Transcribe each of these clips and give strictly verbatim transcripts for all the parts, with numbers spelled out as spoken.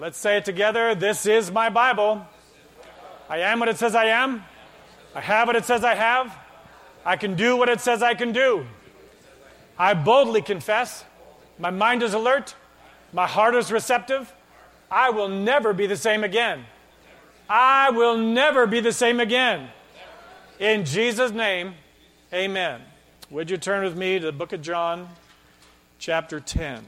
Let's say it together. This is my Bible. I am what it says I am. I have what it says I have. I can do what it says I can do. I boldly confess. My mind is alert. My heart is receptive. I will never be the same again. I will never be the same again. In Jesus' name, amen. Would you turn with me to the book of John, chapter ten?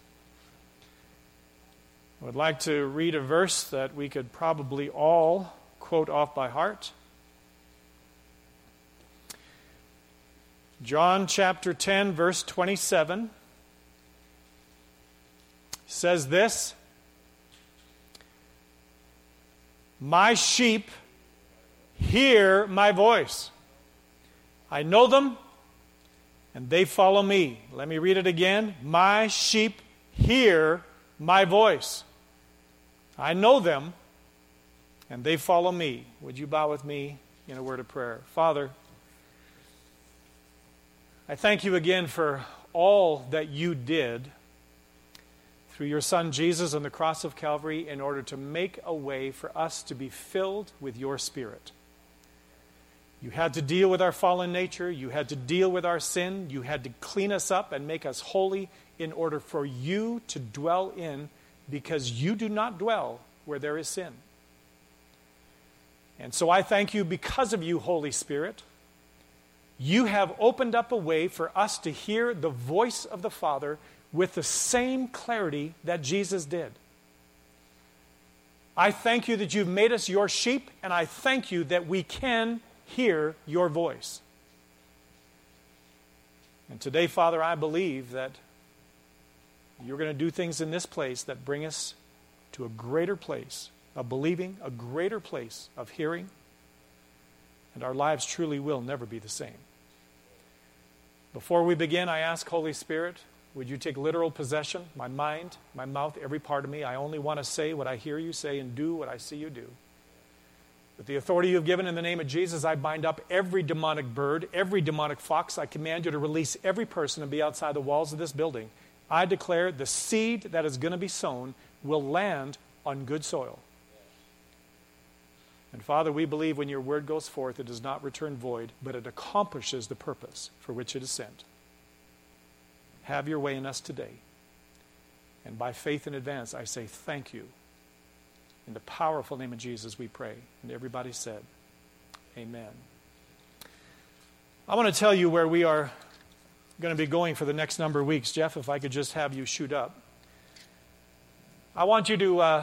I would like to read a verse that we could probably all quote off by heart. John chapter ten, verse twenty-seven says this: "My sheep hear my voice. I know them, and they follow me." Let me read it again. My sheep hear my voice. I know them, and they follow me. Would you bow with me in a word of prayer? Father, I thank you again for all that you did through your Son Jesus on the cross of Calvary in order to make a way for us to be filled with your Spirit. You had to deal with our fallen nature. You had to deal with our sin. You had to clean us up and make us holy in order for you to dwell in, because you do not dwell where there is sin. And so I thank you because of you, Holy Spirit. You have opened up a way for us to hear the voice of the Father with the same clarity that Jesus did. I thank you that you've made us your sheep, and I thank you that we can hear your voice. And today, Father, I believe that you're going to do things in this place that bring us to a greater place of believing, a greater place of hearing, and our lives truly will never be the same. Before we begin, I ask, Holy Spirit, would you take literal possession, my mind, my mouth, every part of me. I only want to say what I hear you say and do what I see you do. With the authority you have given in the name of Jesus, I bind up every demonic bird, every demonic fox. I command you to release every person and be outside the walls of this building. I declare the seed that is going to be sown will land on good soil. And Father, we believe when your word goes forth, it does not return void, but it accomplishes the purpose for which it is sent. Have your way in us today. And by faith in advance, I say thank you. In the powerful name of Jesus, we pray. And everybody said, amen. I want to tell you where we are going to be going for the next number of weeks. Jeff, if I could just have you shoot up. I want you to, uh,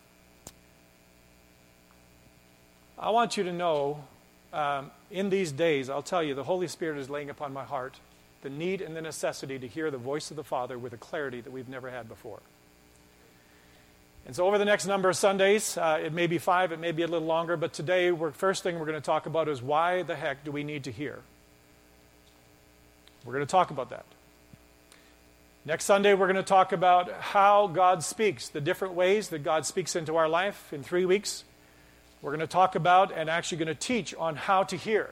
I want you to know, um, in these days, I'll tell you, the Holy Spirit is laying upon my heart the need and the necessity to hear the voice of the Father with a clarity that we've never had before. And so over the next number of Sundays, uh, it may be five, it may be a little longer, but today, we're, first thing we're going to talk about is why the heck do we need to hear? We're going to talk about that. Next Sunday, we're going to talk about how God speaks, the different ways that God speaks into our life. In three weeks, we're going to talk about and actually going to teach on how to hear,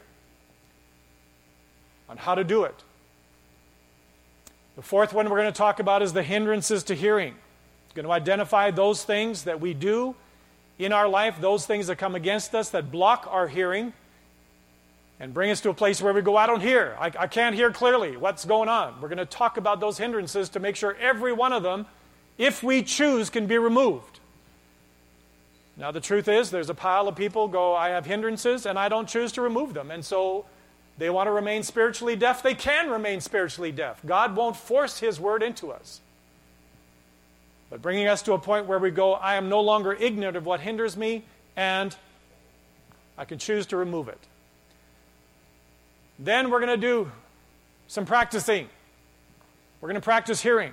on how to do it. The fourth one we're going to talk about is the hindrances to hearing. We're going to identify those things that we do in our life, those things that come against us that block our hearing, and bring us to a place where we go, I don't hear. I, I can't hear clearly what's going on. We're going to talk about those hindrances to make sure every one of them, if we choose, can be removed. Now, the truth is, there's a pile of people go, I have hindrances, and I don't choose to remove them. And so they want to remain spiritually deaf. They can remain spiritually deaf. God won't force his word into us. But bringing us to a point where we go, I am no longer ignorant of what hinders me, and I can choose to remove it. Then we're going to do some practicing. We're going to practice hearing.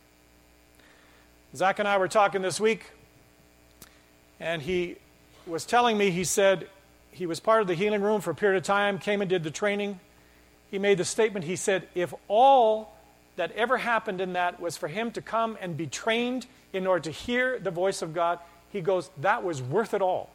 Zach and I were talking this week, and he was telling me, he said he was part of the healing room for a period of time, came and did the training. He made the statement, he said, if all that ever happened in that was for him to come and be trained in order to hear the voice of God, he goes, that was worth it all.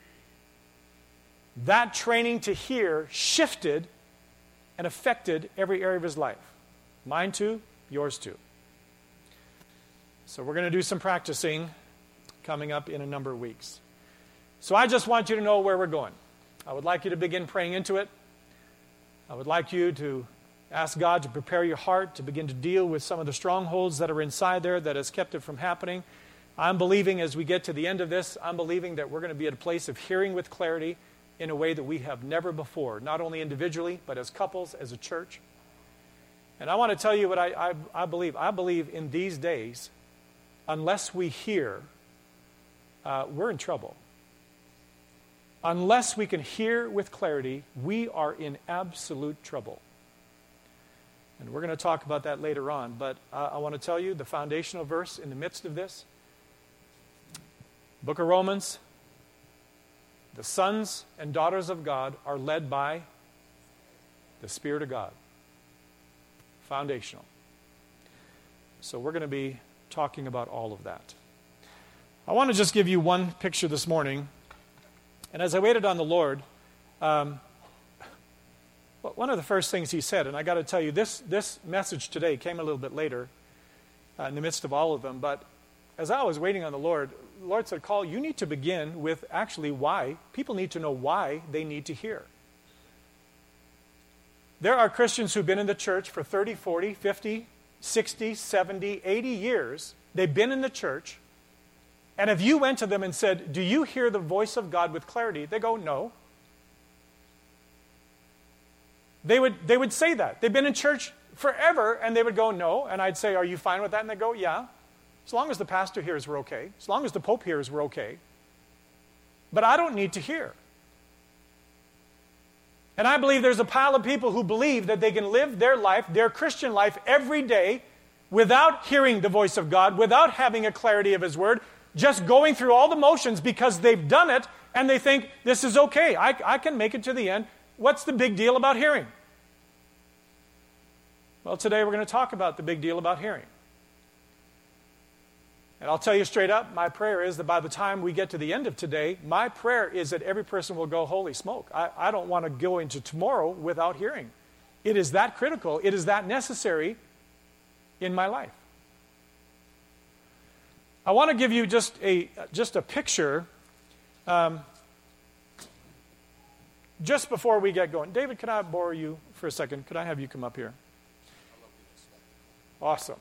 That training to hear shifted and affected every area of his life. Mine too, yours too. So we're going to do some practicing coming up in a number of weeks. So I just want you to know where we're going. I would like you to begin praying into it. I would like you to ask God to prepare your heart to begin to deal with some of the strongholds that are inside there that has kept it from happening. I'm believing as we get to the end of this, I'm believing that we're going to be at a place of hearing with clarity in a way that we have never before, not only individually, but as couples, as a church. And I want to tell you what I, I, I believe. I believe in these days, unless we hear, uh, we're in trouble. Unless we can hear with clarity, we are in absolute trouble. And we're going to talk about that later on. But uh, I want to tell you the foundational verse in the midst of this. Book of Romans, the sons and daughters of God are led by the Spirit of God. Foundational. So we're going to be talking about all of that. I want to just give you one picture this morning. And as I waited on the Lord, um, one of the first things he said, and I got to tell you, this, this message today came a little bit later uh, in the midst of all of them, but as I was waiting on the Lord, the Lord said, Carl, you need to begin with actually why. People need to know why they need to hear. There are Christians who've been in the church for thirty, forty, fifty, sixty, seventy, eighty years. They've been in the church. And if you went to them and said, do you hear the voice of God with clarity? They go, no. They would, they would say that. They've been in church forever, and they would go, no. And I'd say, are you fine with that? And they go, yeah. As long as the pastor hears, we're okay. As long as the Pope hears, we're okay. But I don't need to hear. And I believe there's a pile of people who believe that they can live their life, their Christian life, every day without hearing the voice of God, without having a clarity of His Word, just going through all the motions because they've done it, and they think, this is okay. I, I can make it to the end. What's the big deal about hearing? Well, today we're going to talk about the big deal about hearing. And I'll tell you straight up, my prayer is that by the time we get to the end of today, my prayer is that every person will go, holy smoke, I, I don't want to go into tomorrow without hearing. It is that critical. It is that necessary in my life. I want to give you just a, just a picture um, just before we get going. David, can I borrow you for a second? Could I have you come up here? Awesome.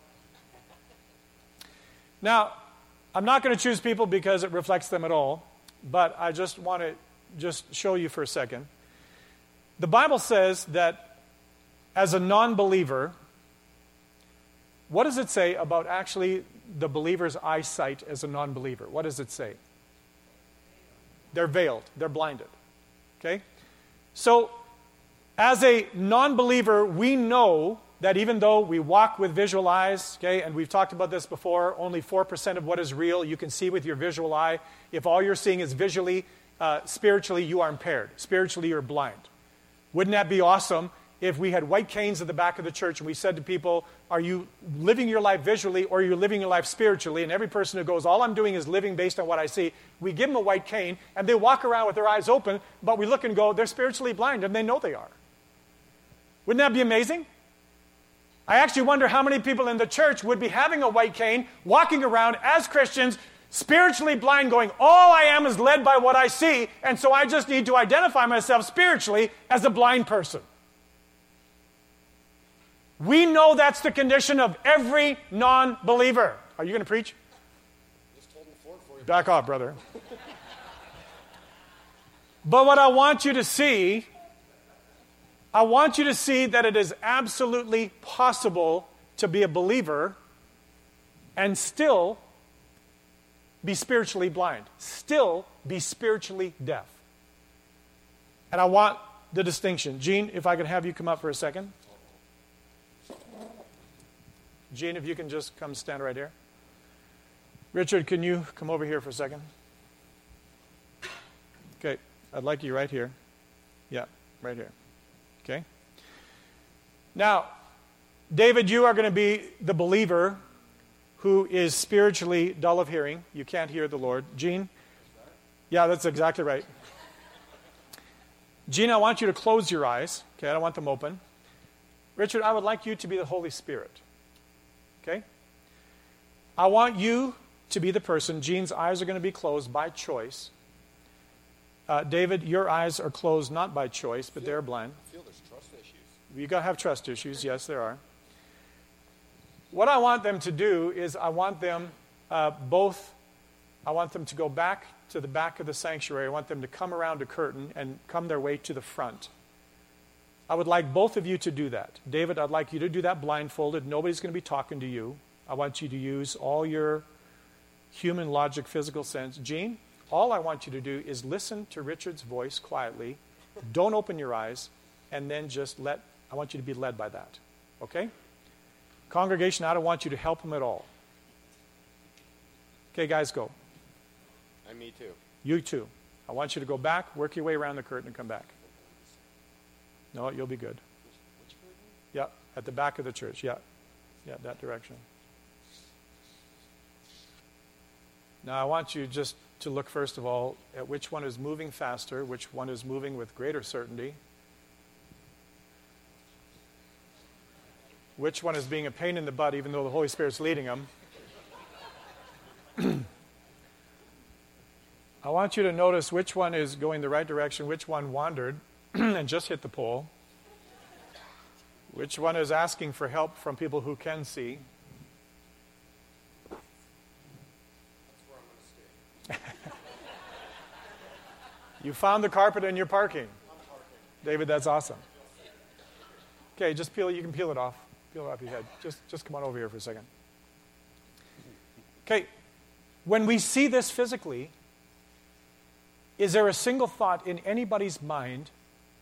Now, I'm not going to choose people because it reflects them at all, but I just want to just show you for a second. The Bible says that as a non-believer, what does it say about actually the believer's eyesight as a non-believer? What does it say? They're veiled. They're blinded. Okay? So, as a non-believer, we know that even though we walk with visual eyes, okay, and we've talked about this before, only four percent of what is real you can see with your visual eye. If all you're seeing is visually, uh, spiritually, you are impaired. Spiritually, you're blind. Wouldn't that be awesome if we had white canes at the back of the church and we said to people, are you living your life visually or are you living your life spiritually? And every person who goes, all I'm doing is living based on what I see, we give them a white cane and they walk around with their eyes open, but we look and go, they're spiritually blind, and they know they are. Wouldn't that be amazing? I actually wonder how many people in the church would be having a white cane, walking around as Christians, spiritually blind, going, all I am is led by what I see, and so I just need to identify myself spiritually as a blind person. We know that's the condition of every non-believer. Are you going to preach? Just holding the fort for you. Back off, brother. But what I want you to see, I want you to see that it is absolutely possible to be a believer and still be spiritually blind, still be spiritually deaf. And I want the distinction. Gene, if I can have you come up for a second. Gene, if you can just come stand right here. Richard, can you come over here for a second? Okay, I'd like you right here. Yeah, right here. Okay? Now, David, you are going to be the believer who is spiritually dull of hearing. You can't hear the Lord. Gene? Yeah, that's exactly right. Gene, I want you to close your eyes. Okay, I don't want them open. Richard, I would like you to be the Holy Spirit. Okay? I want you to be the person. Jean's eyes are going to be closed by choice. Uh, David, your eyes are closed not by choice, but they're blind. I feel there's trust issues. You got to have trust issues. Yes, there are. What I want them to do is I want them uh, both, I want them to go back to the back of the sanctuary. I want them to come around a curtain and come their way to the front. I would like both of you to do that. David, I'd like you to do that blindfolded. Nobody's going to be talking to you. I want you to use all your human logic, physical sense. Jean, all I want you to do is listen to Richard's voice quietly. Don't open your eyes, and then just let, I want you to be led by that. Okay? Congregation, I don't want you to help him at all. Okay, guys, go. And me too. You too. I want you to go back, work your way around the curtain, and come back. No, you'll be good. Which curtain? Yeah, at the back of the church. Yeah, yeah, that direction. Now, I want you just to look, first of all, at which one is moving faster, which one is moving with greater certainty, which one is being a pain in the butt, even though the Holy Spirit's leading them. I want you to notice which one is going the right direction, which one wandered and just hit the pole, which one is asking for help from people who can see. You found the carpet and you're parking. David, that's awesome. Okay, just peel, you can peel it off. Peel it off your head. Just, just come on over here for a second. Okay, when we see this physically, is there a single thought in anybody's mind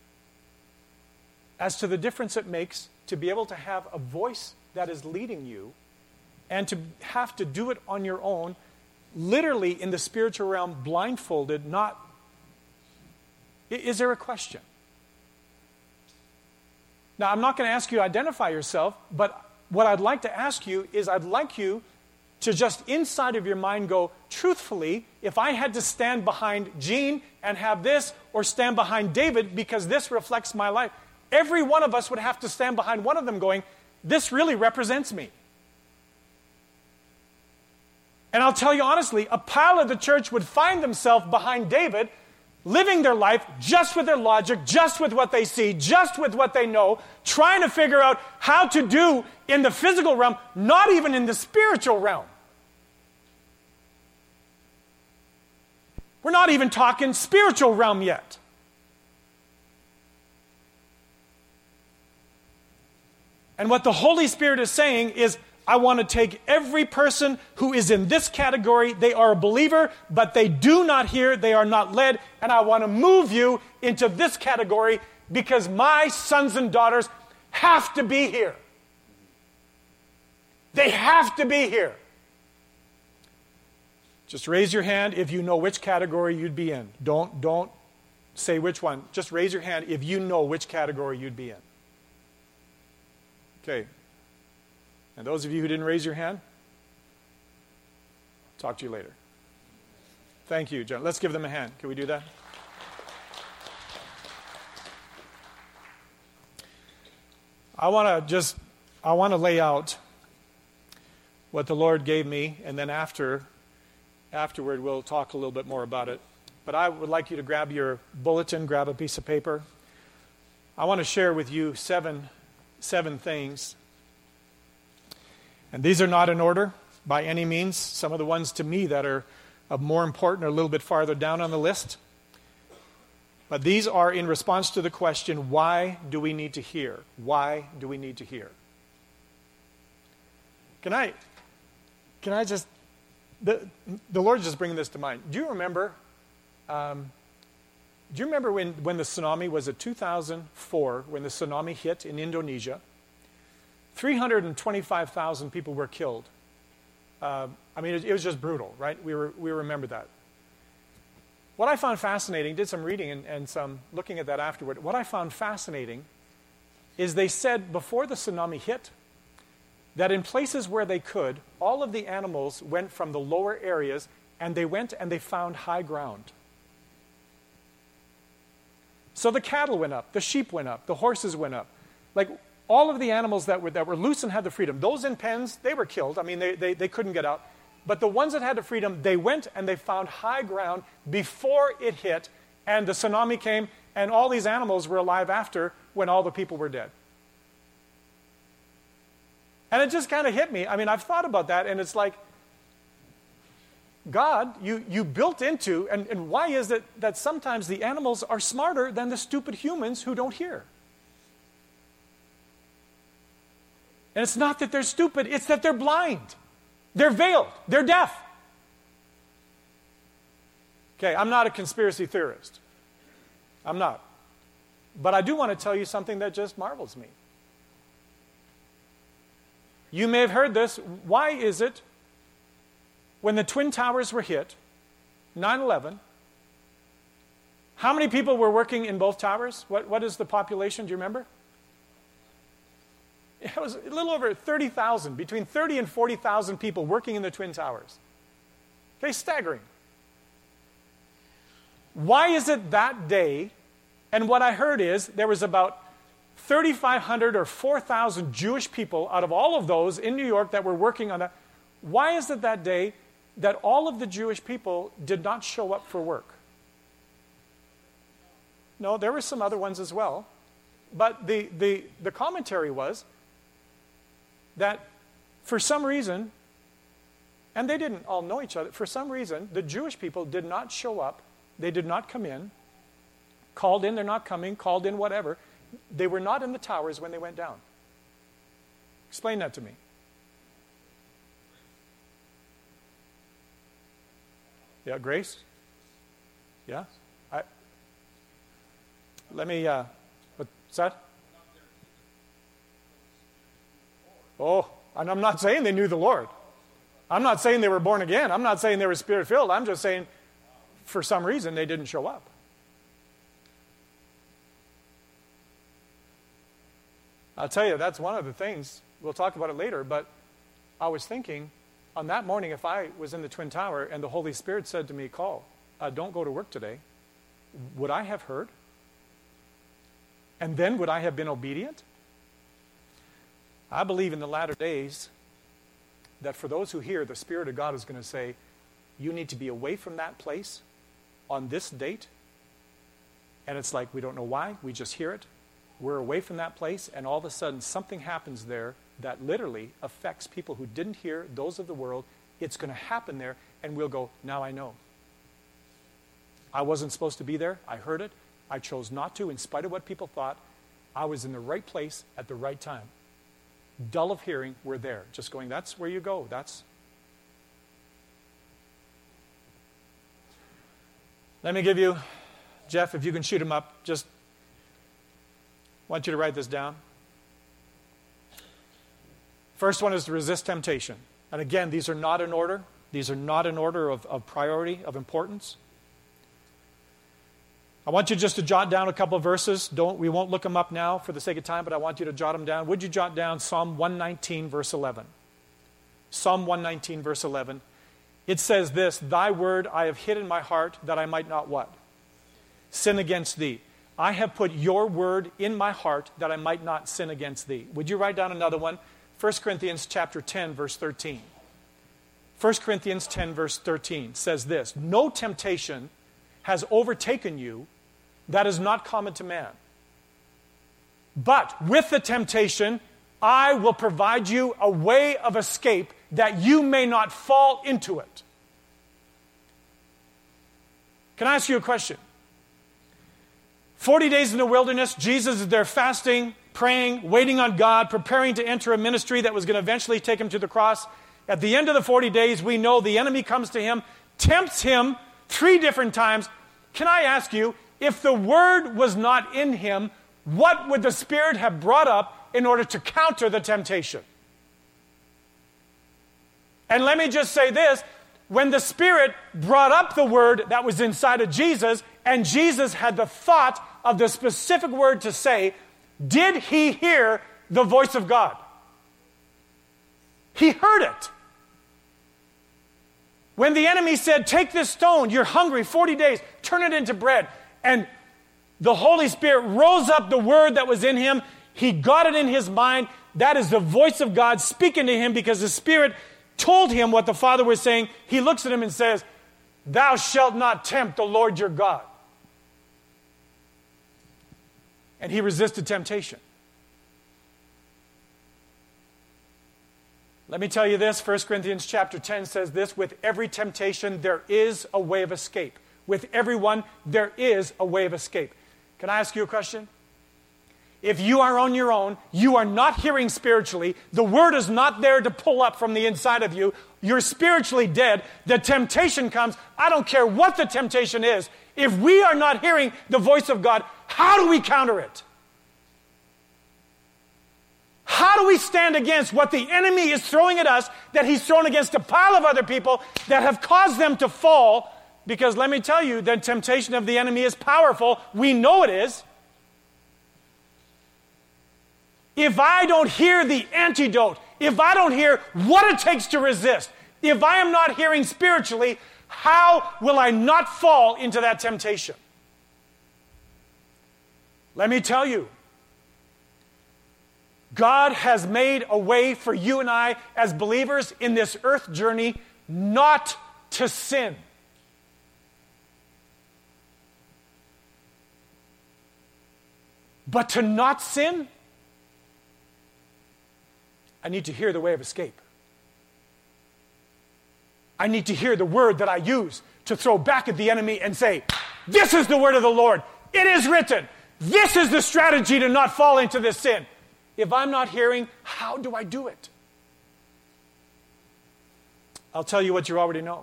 as to the difference it makes to be able to have a voice that is leading you and to have to do it on your own, literally in the spiritual realm, blindfolded, not... Is there a question? Now, I'm not going to ask you to identify yourself, but what I'd like to ask you is I'd like you to just inside of your mind go, truthfully, if I had to stand behind Jean and have this, or stand behind David because this reflects my life, every one of us would have to stand behind one of them going, this really represents me. And I'll tell you honestly, a pile of the church would find themselves behind David, living their life just with their logic, just with what they see, just with what they know, trying to figure out how to do in the physical realm, not even in the spiritual realm. We're not even talking spiritual realm yet. And what the Holy Spirit is saying is, I want to take every person who is in this category, they are a believer, but they do not hear, they are not led, and I want to move you into this category because my sons and daughters have to be here. They have to be here. Just raise your hand if you know which category you'd be in. Don't, don't say which one. Just raise your hand if you know which category you'd be in. Okay. And those of you who didn't raise your hand, talk to you later. Thank you, John. Let's give them a hand. Can we do that? I want to just, I want to lay out what the Lord gave me, and then after, afterward we'll talk a little bit more about it. But I would like you to grab your bulletin, grab a piece of paper. I want to share with you seven, seven things. And these are not in order by any means. Some of the ones to me that are of more important are a little bit farther down on the list. But these are in response to the question, why do we need to hear? Why do we need to hear? Can I, can I just, the, the Lord just bringing this to mind. Do you remember, um, do you remember when, when the tsunami was at two thousand four, when the tsunami hit in Indonesia? three hundred twenty-five thousand people were killed. Uh, I mean, it, it was just brutal, right? We were, we remember that. What I found fascinating, did some reading and, and some looking at that afterward, what I found fascinating is they said before the tsunami hit that in places where they could, all of the animals went from the lower areas and they went and they found high ground. So the cattle went up, the sheep went up, the horses went up. Like, all of the animals that were that were loose and had the freedom, those in pens, they were killed. I mean, they, they, they couldn't get out. But the ones that had the freedom, they went and they found high ground before it hit, and the tsunami came, and all these animals were alive after when all the people were dead. And it just kind of hit me. I mean, I've thought about that, and it's like, God, you, you built into, and, and why is it that sometimes the animals are smarter than the stupid humans who don't hear? And it's not that they're stupid, it's that they're blind. They're veiled. They're deaf. Okay, I'm not a conspiracy theorist. I'm not. But I do want to tell you something that just marvels me. You may have heard this. Why is it when the Twin Towers were hit, nine eleven, how many people were working in both towers? What, what is the population? Do you remember? It was a little over thirty thousand, between thirty and forty thousand people working in the Twin Towers. Okay, staggering. Why is it that day, and what I heard is there was about thirty-five hundred or four thousand Jewish people out of all of those in New York that were working on that. Why is it that day that all of the Jewish people did not show up for work? No, there were some other ones as well. But the, the, the commentary was that for some reason, and they didn't all know each other, for some reason, the Jewish people did not show up. They did not come in. Called in, they're not coming. Called in, whatever. They were not in the towers when they went down. Explain that to me. Yeah, grace? Yeah? I, let me, uh, what's that? Oh, and I'm not saying they knew the Lord. I'm not saying they were born again. I'm not saying they were Spirit-filled. I'm just saying for some reason they didn't show up. I'll tell you, that's one of the things. We'll talk about it later, but I was thinking, on that morning, if I was in the Twin Tower and the Holy Spirit said to me, call, uh, don't go to work today, would I have heard? And then would I have been obedient? I believe in the latter days that for those who hear, the Spirit of God is going to say, you need to be away from that place on this date. And it's like, we don't know why, we just hear it. We're away from that place, and all of a sudden something happens there that literally affects people who didn't hear, those of the world. It's going to happen there, and we'll go, now I know. I wasn't supposed to be there. I heard it. I chose not to, in spite of what people thought. I was in the right place at the right time. Dull of hearing, we're there. Just going, that's where you go. That's. Let me give you, Jeff, if you can shoot him up, just want you to write this down. First one is to resist temptation. And again, these are not in order. These are not in order of, of priority, of importance. I want you just to jot down a couple of verses. Don't, we won't look them up now for the sake of time, but I want you to jot them down. Would you jot down Psalm one nineteen, verse eleven? Psalm one nineteen, verse eleven. It says this, thy word I have hid in my heart that I might not what? Sin against thee. I have put your word in my heart that I might not sin against thee. Would you write down another one? First Corinthians chapter ten, verse thirteen. First Corinthians ten, verse thirteen says this, no temptation has overtaken you that is not common to man. But with the temptation, I will provide you a way of escape that you may not fall into it. Can I ask you a question? Forty days in the wilderness, Jesus is there fasting, praying, waiting on God, preparing to enter a ministry that was going to eventually take him to the cross. At the end of the forty days, we know the enemy comes to him, tempts him three different times. Can I ask you, if the word was not in him, what would the Spirit have brought up in order to counter the temptation? And let me just say this, when the Spirit brought up the word that was inside of Jesus, and Jesus had the thought of the specific word to say, did he hear the voice of God? He heard it. When the enemy said, take this stone, you're hungry, forty days, turn it into bread. And the Holy Spirit rose up the word that was in him. He got it in his mind. That is the voice of God speaking to him because the Spirit told him what the Father was saying, he looks at him and says, "Thou shalt not tempt the Lord your God." And he resisted temptation. Let me tell you this, First Corinthians chapter ten says this, with every temptation there is a way of escape. With everyone there is a way of escape. Can I ask you a question? If you are on your own, you are not hearing spiritually, the Word is not there to pull up from the inside of you, you're spiritually dead, the temptation comes, I don't care what the temptation is, if we are not hearing the voice of God, how do we counter it? How do we stand against what the enemy is throwing at us, that he's thrown against a pile of other people that have caused them to fall? Because let me tell you, the temptation of the enemy is powerful. We know it is. If I don't hear the antidote, if I don't hear what it takes to resist, if I am not hearing spiritually, how will I not fall into that temptation? Let me tell you, God has made a way for you and I as believers in this earth journey not to sin. But to not sin, I need to hear the way of escape. I need to hear the word that I use to throw back at the enemy and say, this is the word of the Lord. It is written. This is the strategy to not fall into this sin. If I'm not hearing, how do I do it? I'll tell you what you already know.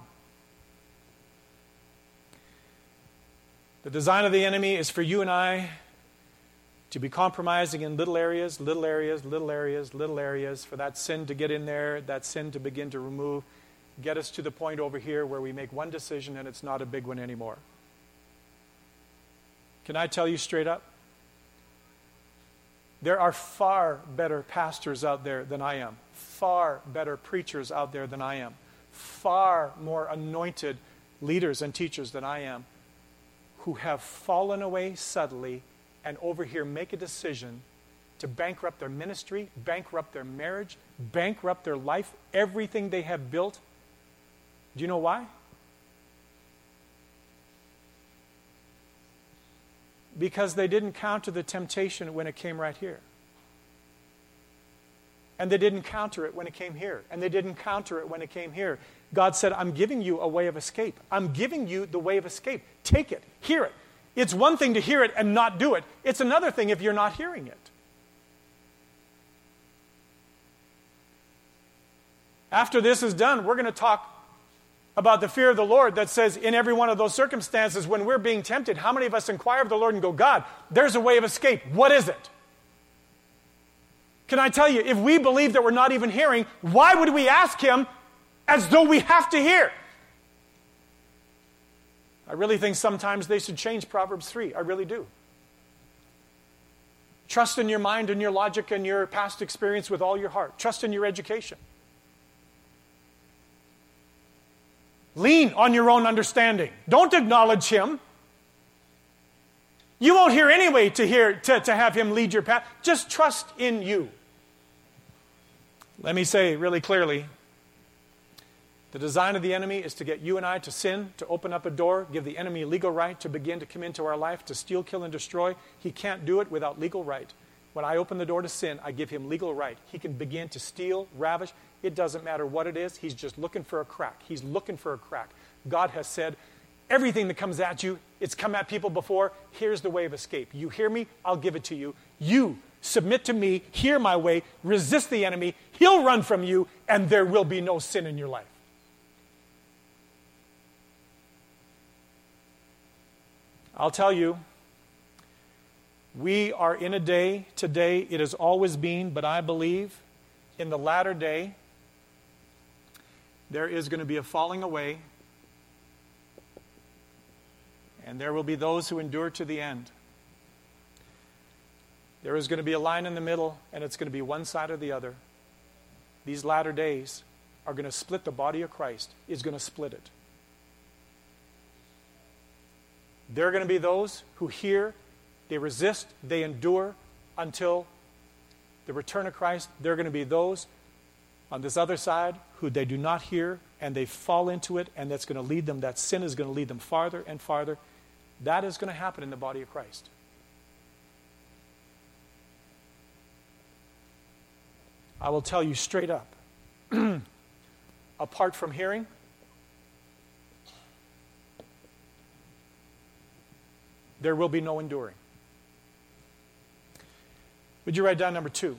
The design of the enemy is for you and I to be compromising in little areas, little areas, little areas, little areas, for that sin to get in there, that sin to begin to remove, get us to the point over here where we make one decision and it's not a big one anymore. Can I tell you straight up? There are far better pastors out there than I am, far better preachers out there than I am, far more anointed leaders and teachers than I am, who have fallen away subtly and over here make a decision to bankrupt their ministry, bankrupt their marriage, bankrupt their life, everything they have built. Do you know why? Because they didn't counter the temptation when it came right here. And they didn't counter it when it came here. And they didn't counter it when it came here. God said, I'm giving you a way of escape. I'm giving you the way of escape. Take it. Hear it. It's one thing to hear it and not do it. It's another thing if you're not hearing it. After this is done, we're going to talk about the fear of the Lord that says in every one of those circumstances when we're being tempted, how many of us inquire of the Lord and go, God, there's a way of escape. What is it? Can I tell you, if we believe that we're not even hearing, why would we ask Him as though we have to hear? I really think sometimes they should change Proverbs three. I really do. Trust in your mind and your logic and your past experience with all your heart. Trust in your education. Lean on your own understanding. Don't acknowledge Him. You won't hear anyway to hear to, to have Him lead your path. Just trust in you. Let me say really clearly, the design of the enemy is to get you and I to sin, to open up a door, give the enemy legal right to begin to come into our life, to steal, kill, and destroy. He can't do it without legal right. When I open the door to sin, I give him legal right. He can begin to steal, ravish. It doesn't matter what it is. He's just looking for a crack. He's looking for a crack. God has said, everything that comes at you, it's come at people before. Here's the way of escape. You hear me, I'll give it to you. You submit to me, hear my way, resist the enemy. He'll run from you, and there will be no sin in your life. I'll tell you, we are in a day today, it has always been, but I believe in the latter day, there is going to be a falling away, and there will be those who endure to the end. There is going to be a line in the middle, and it's going to be one side or the other. These latter days are going to split the body of Christ, is going to split it. There are going to be those who hear, they resist, they endure until the return of Christ. There are going to be those on this other side who they do not hear, and they fall into it, and that's going to lead them, that sin is going to lead them farther and farther. That is going to happen in the body of Christ. I will tell you straight up, apart from hearing, there will be no enduring. Would you write down number two?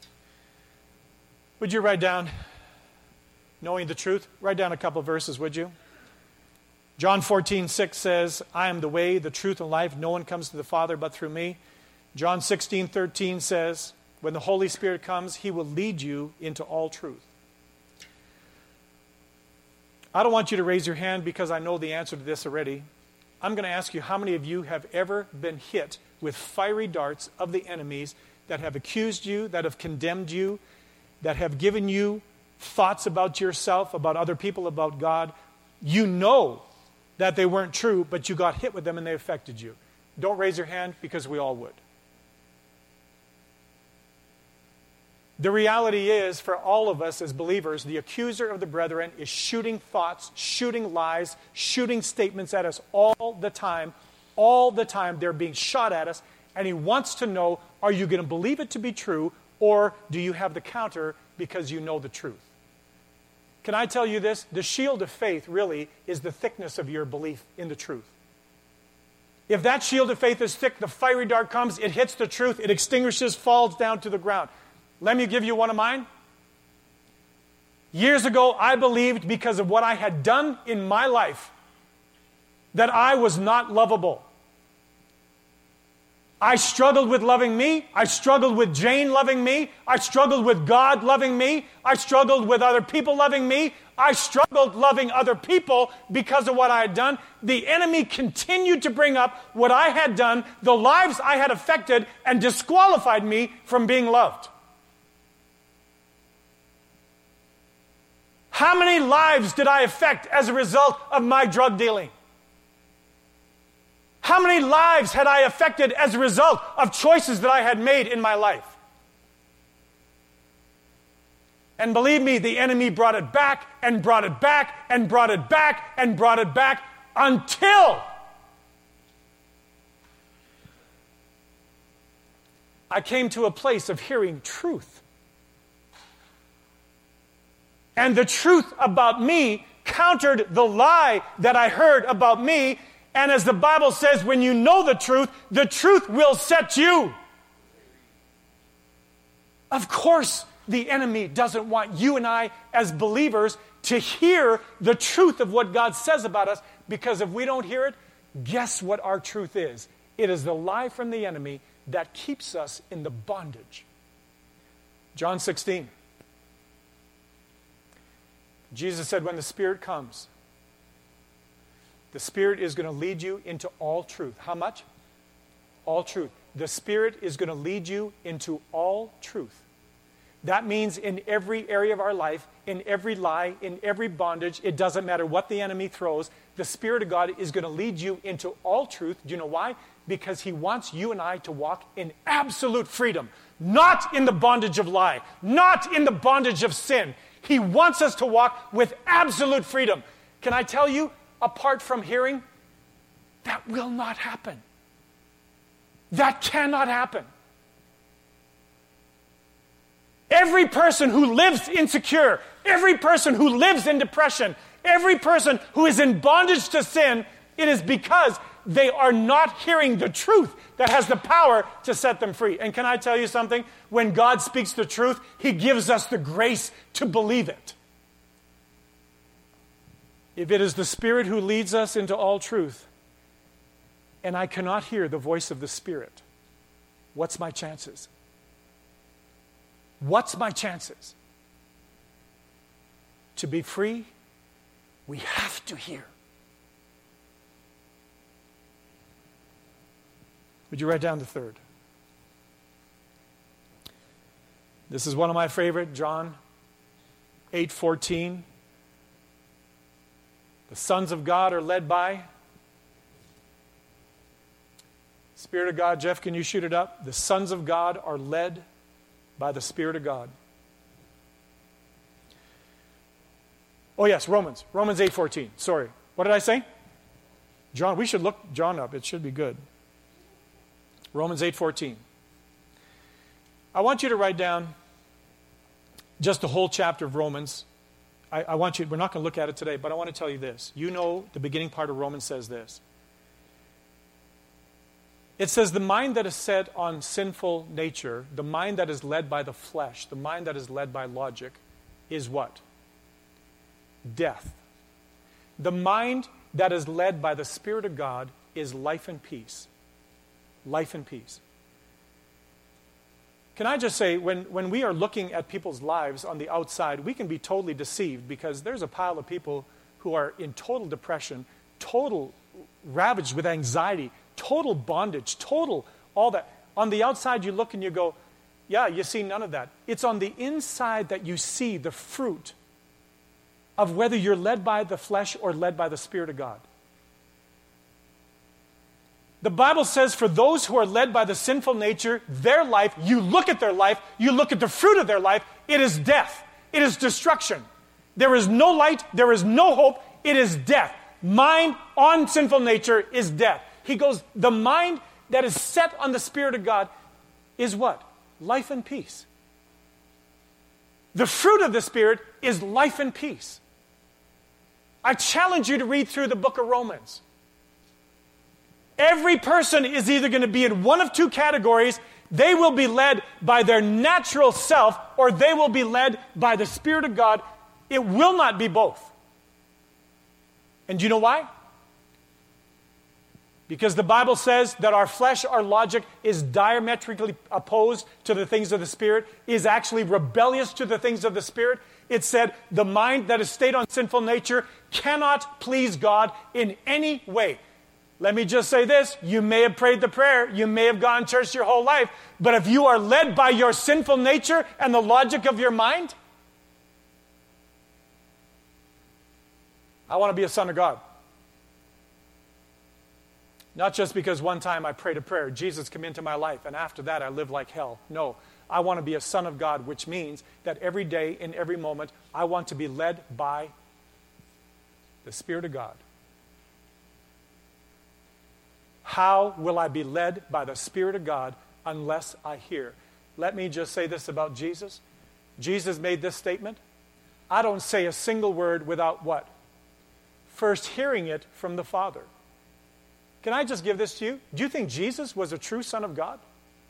Would you write down knowing the truth? Write down a couple of verses, would you? John fourteen six says, I am the way, the truth, and life. No one comes to the Father but through me. John sixteen thirteen says, when the Holy Spirit comes, He will lead you into all truth. I don't want you to raise your hand because I know the answer to this already. I'm going to ask you, how many of you have ever been hit with fiery darts of the enemies that have accused you, that have condemned you, that have given you thoughts about yourself, about other people, about God? You know that they weren't true, but you got hit with them and they affected you. Don't raise your hand because we all would. The reality is, for all of us as believers, the accuser of the brethren is shooting thoughts, shooting lies, shooting statements at us all the time. All the time they're being shot at us, and he wants to know, are you going to believe it to be true, or do you have the counter because you know the truth? Can I tell you this? The shield of faith really is the thickness of your belief in the truth. If that shield of faith is thick, the fiery dart comes, it hits the truth, it extinguishes, falls down to the ground. Let me give you one of mine. Years ago, I believed because of what I had done in my life that I was not lovable. I struggled with loving me. I struggled with Jane loving me. I struggled with God loving me. I struggled with other people loving me. I struggled loving other people because of what I had done. The enemy continued to bring up what I had done, the lives I had affected, and disqualified me from being loved. How many lives did I affect as a result of my drug dealing? How many lives had I affected as a result of choices that I had made in my life? And believe me, the enemy brought it back and brought it back and brought it back and brought it back until I came to a place of hearing truth. And the truth about me countered the lie that I heard about me. And as the Bible says, when you know the truth, the truth will set you. Of course, the enemy doesn't want you and I as believers to hear the truth of what God says about us, because if we don't hear it, guess what our truth is? It is the lie from the enemy that keeps us in the bondage. John sixteen. Jesus said, when the Spirit comes, the Spirit is going to lead you into all truth. How much? All truth. The Spirit is going to lead you into all truth. That means in every area of our life, in every lie, in every bondage, it doesn't matter what the enemy throws, the Spirit of God is going to lead you into all truth. Do you know why? Because He wants you and I to walk in absolute freedom. Not in the bondage of lie. Not in the bondage of sin. He wants us to walk with absolute freedom. Can I tell you, apart from hearing, that will not happen. That cannot happen. Every person who lives insecure, every person who lives in depression, every person who is in bondage to sin, it is because they are not hearing the truth that has the power to set them free. And can I tell you something? When God speaks the truth, He gives us the grace to believe it. If it is the Spirit who leads us into all truth, and I cannot hear the voice of the Spirit, what's my chances? What's my chances? To be free, we have to hear. Would you write down the third? This is one of my favorite, John eight fourteen. The sons of God are led by Spirit of God. Jeff, can you shoot it up? The sons of God are led by the Spirit of God. Oh, yes, Romans. Romans eight fourteen. Sorry. What did I say? John, we should look John up. It should be good. Romans eight fourteen. I want you to write down just the whole chapter of Romans. I, I want you, we're not going to look at it today, but I want to tell you this. You know the beginning part of Romans says this. It says, the mind that is set on sinful nature, the mind that is led by the flesh, the mind that is led by logic, is what? Death. The mind that is led by the Spirit of God is life and peace. Life and peace. Can I just say, when, when we are looking at people's lives on the outside, we can be totally deceived because there's a pile of people who are in total depression, total ravaged with anxiety, total bondage, total all that. On the outside, you look and you go, yeah, you see none of that. It's on the inside that you see the fruit of whether you're led by the flesh or led by the Spirit of God. The Bible says for those who are led by the sinful nature, their life, you look at their life, you look at the fruit of their life, it is death. It is destruction. There is no light, there is no hope, it is death. Mind on sinful nature is death. He goes, the mind that is set on the Spirit of God is what? Life and peace. The fruit of the Spirit is life and peace. I challenge you to read through the book of Romans. Every person is either going to be in one of two categories. They will be led by their natural self, or they will be led by the Spirit of God. It will not be both. And do you know why? Because the Bible says that our flesh, our logic, is diametrically opposed to the things of the Spirit, is actually rebellious to the things of the Spirit. It said the mind that is stayed on sinful nature cannot please God in any way. Let me just say this. You may have prayed the prayer. You may have gone to church your whole life. But if you are led by your sinful nature and the logic of your mind, I want to be a son of God. Not just because one time I prayed a prayer, Jesus come into my life, and after that I live like hell. No, I want to be a son of God, which means that every day, in every moment, I want to be led by the Spirit of God. How will I be led by the Spirit of God unless I hear? Let me just say this about Jesus. Jesus made this statement. I don't say a single word without what? First hearing it from the Father. Can I just give this to you? Do you think Jesus was a true Son of God?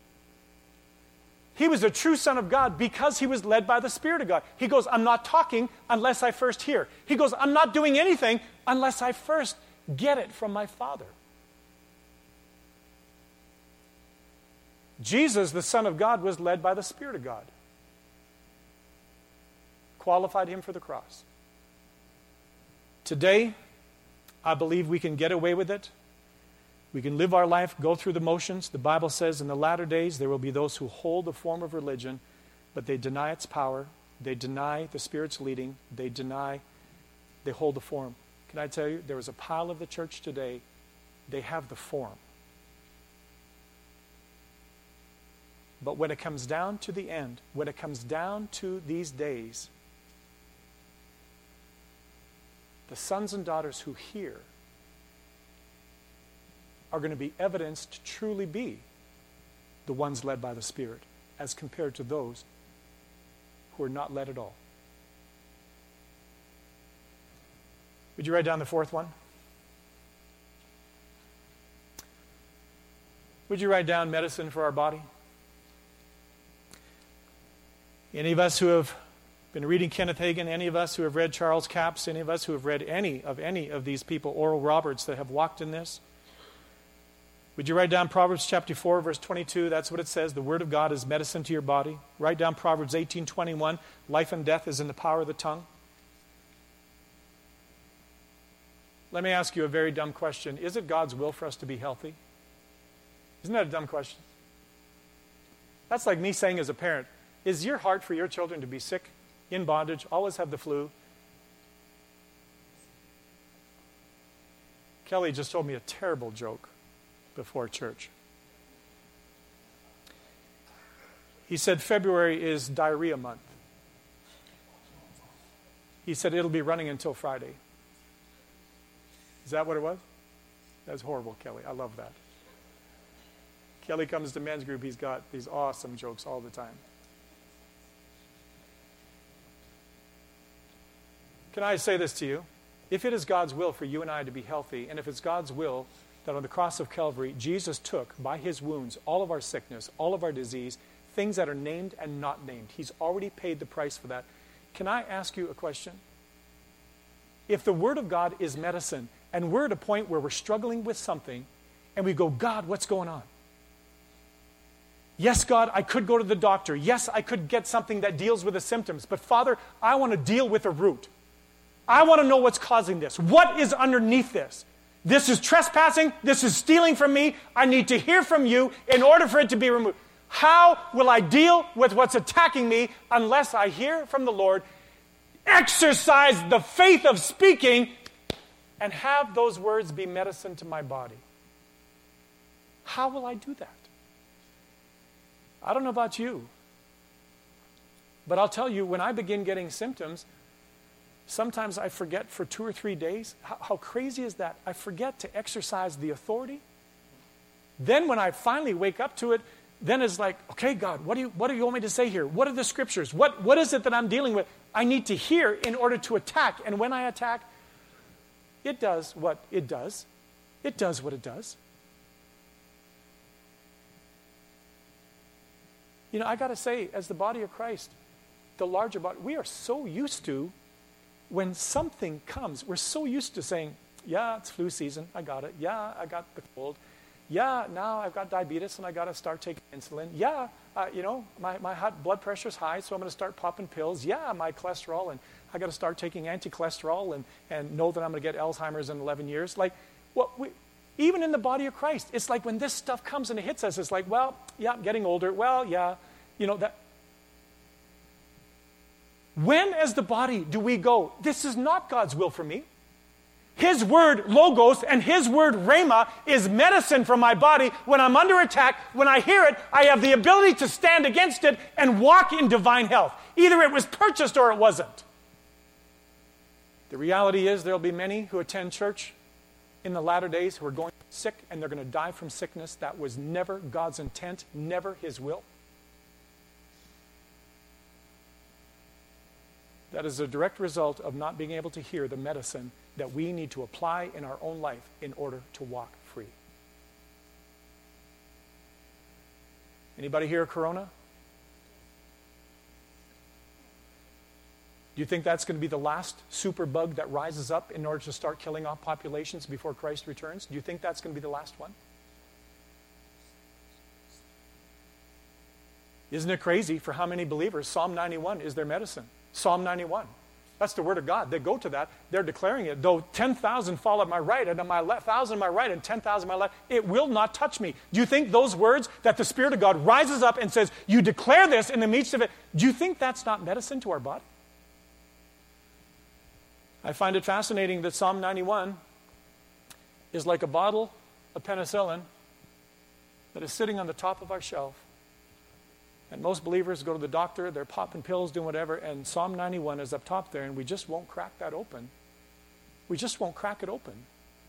He was a true Son of God because he was led by the Spirit of God. He goes, I'm not talking unless I first hear. He goes, I'm not doing anything unless I first get it from my Father. Jesus, the Son of God, was led by the Spirit of God. Qualified him for the cross. Today, I believe we can get away with it. We can live our life, go through the motions. The Bible says in the latter days there will be those who hold the form of religion, but they deny its power. They deny the Spirit's leading. They deny, they hold the form. Can I tell you, there is a pile of the church today, they have the form. But when it comes down to the end, when it comes down to these days, the sons and daughters who hear are going to be evidenced to truly be the ones led by the Spirit as compared to those who are not led at all. Would you write down the fourth one? Would you write down medicine for our body? Any of us who have been reading Kenneth Hagin, any of us who have read Charles Capps, any of us who have read any of any of these people, Oral Roberts, that have walked in this, would you write down Proverbs chapter four, verse twenty-two? That's what it says. The word of God is medicine to your body. Write down Proverbs eighteen twenty-one. Life and death is in the power of the tongue. Let me ask you a very dumb question. Is it God's will for us to be healthy? Isn't that a dumb question? That's like me saying as a parent, is your heart for your children to be sick, in bondage, always have the flu? Kelly just told me a terrible joke before church. He said February is diarrhea month. He said, it'll be running until Friday. Is that what it was? That's horrible, Kelly. I love that. Kelly comes to men's group. He's got these awesome jokes all the time. Can I say this to you? If it is God's will for you and I to be healthy, and if it's God's will that on the cross of Calvary, Jesus took by his wounds all of our sickness, all of our disease, things that are named and not named. He's already paid the price for that. Can I ask you a question? If the Word of God is medicine, and we're at a point where we're struggling with something, and we go, God, what's going on? Yes, God, I could go to the doctor. Yes, I could get something that deals with the symptoms. But Father, I want to deal with the root. I want to know what's causing this. What is underneath this? This is trespassing. This is stealing from me. I need to hear from you in order for it to be removed. How will I deal with what's attacking me unless I hear from the Lord, exercise the faith of speaking, and have those words be medicine to my body? How will I do that? I don't know about you, but I'll tell you, when I begin getting symptoms, sometimes I forget for two or three days. How, how crazy is that? I forget to exercise the authority. Then when I finally wake up to it, then it's like, okay, God, what do you what do you want me to say here? What are the scriptures? What what is it that I'm dealing with? I need to hear in order to attack. And when I attack, it does what it does. It does what it does. You know, I got to say, as the body of Christ, the larger body, we are so used to, when something comes, we're so used to saying, yeah, it's flu season, I got it. Yeah, I got the cold. Yeah, now I've got diabetes and I got to start taking insulin. Yeah, uh, you know, my, my hot blood pressure's high, so I'm going to start popping pills. Yeah, my cholesterol, and I got to start taking anti-cholesterol and, and know that I'm going to get Alzheimer's in eleven years. Like, what we, even in the body of Christ, it's like when this stuff comes and it hits us, it's like, well, yeah, I'm getting older. Well, yeah, you know, that. When as the body do we go, this is not God's will for me? His word, logos, and his word, rhema, is medicine for my body. When I'm under attack, when I hear it, I have the ability to stand against it and walk in divine health. Either it was purchased or it wasn't. The reality is there will be many who attend church in the latter days who are going sick, and they're going to die from sickness. That was never God's intent, never his will. That is a direct result of not being able to hear the medicine that we need to apply in our own life in order to walk free. Anybody here a corona? Do you think that's going to be the last super bug that rises up in order to start killing off populations before Christ returns? Do you think that's going to be the last one? Isn't it crazy for how many believers Psalm ninety-one is their medicine? Psalm ninety-one. That's the word of God. They go to that. They're declaring it. Though ten thousand fall at my right and my left, one thousand at my right and ten thousand at my left, it will not touch me. Do you think those words that the Spirit of God rises up and says, you declare this in the midst of it, do you think that's not medicine to our body? I find it fascinating that Psalm ninety-one is like a bottle of penicillin that is sitting on the top of our shelf. And most believers go to the doctor, they're popping pills, doing whatever, and Psalm ninety-one is up top there, and we just won't crack that open. We just won't crack it open.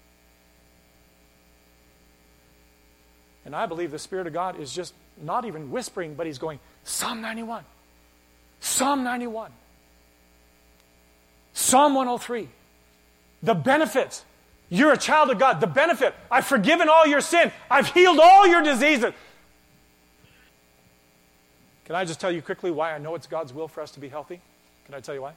And I believe the Spirit of God is just not even whispering, but he's going, Psalm ninety-one, Psalm ninety-one, Psalm one oh three, the benefits. You're a child of God. The benefit, I've forgiven all your sin. I've healed all your diseases. Can I just tell you quickly why I know it's God's will for us to be healthy? Can I tell you why?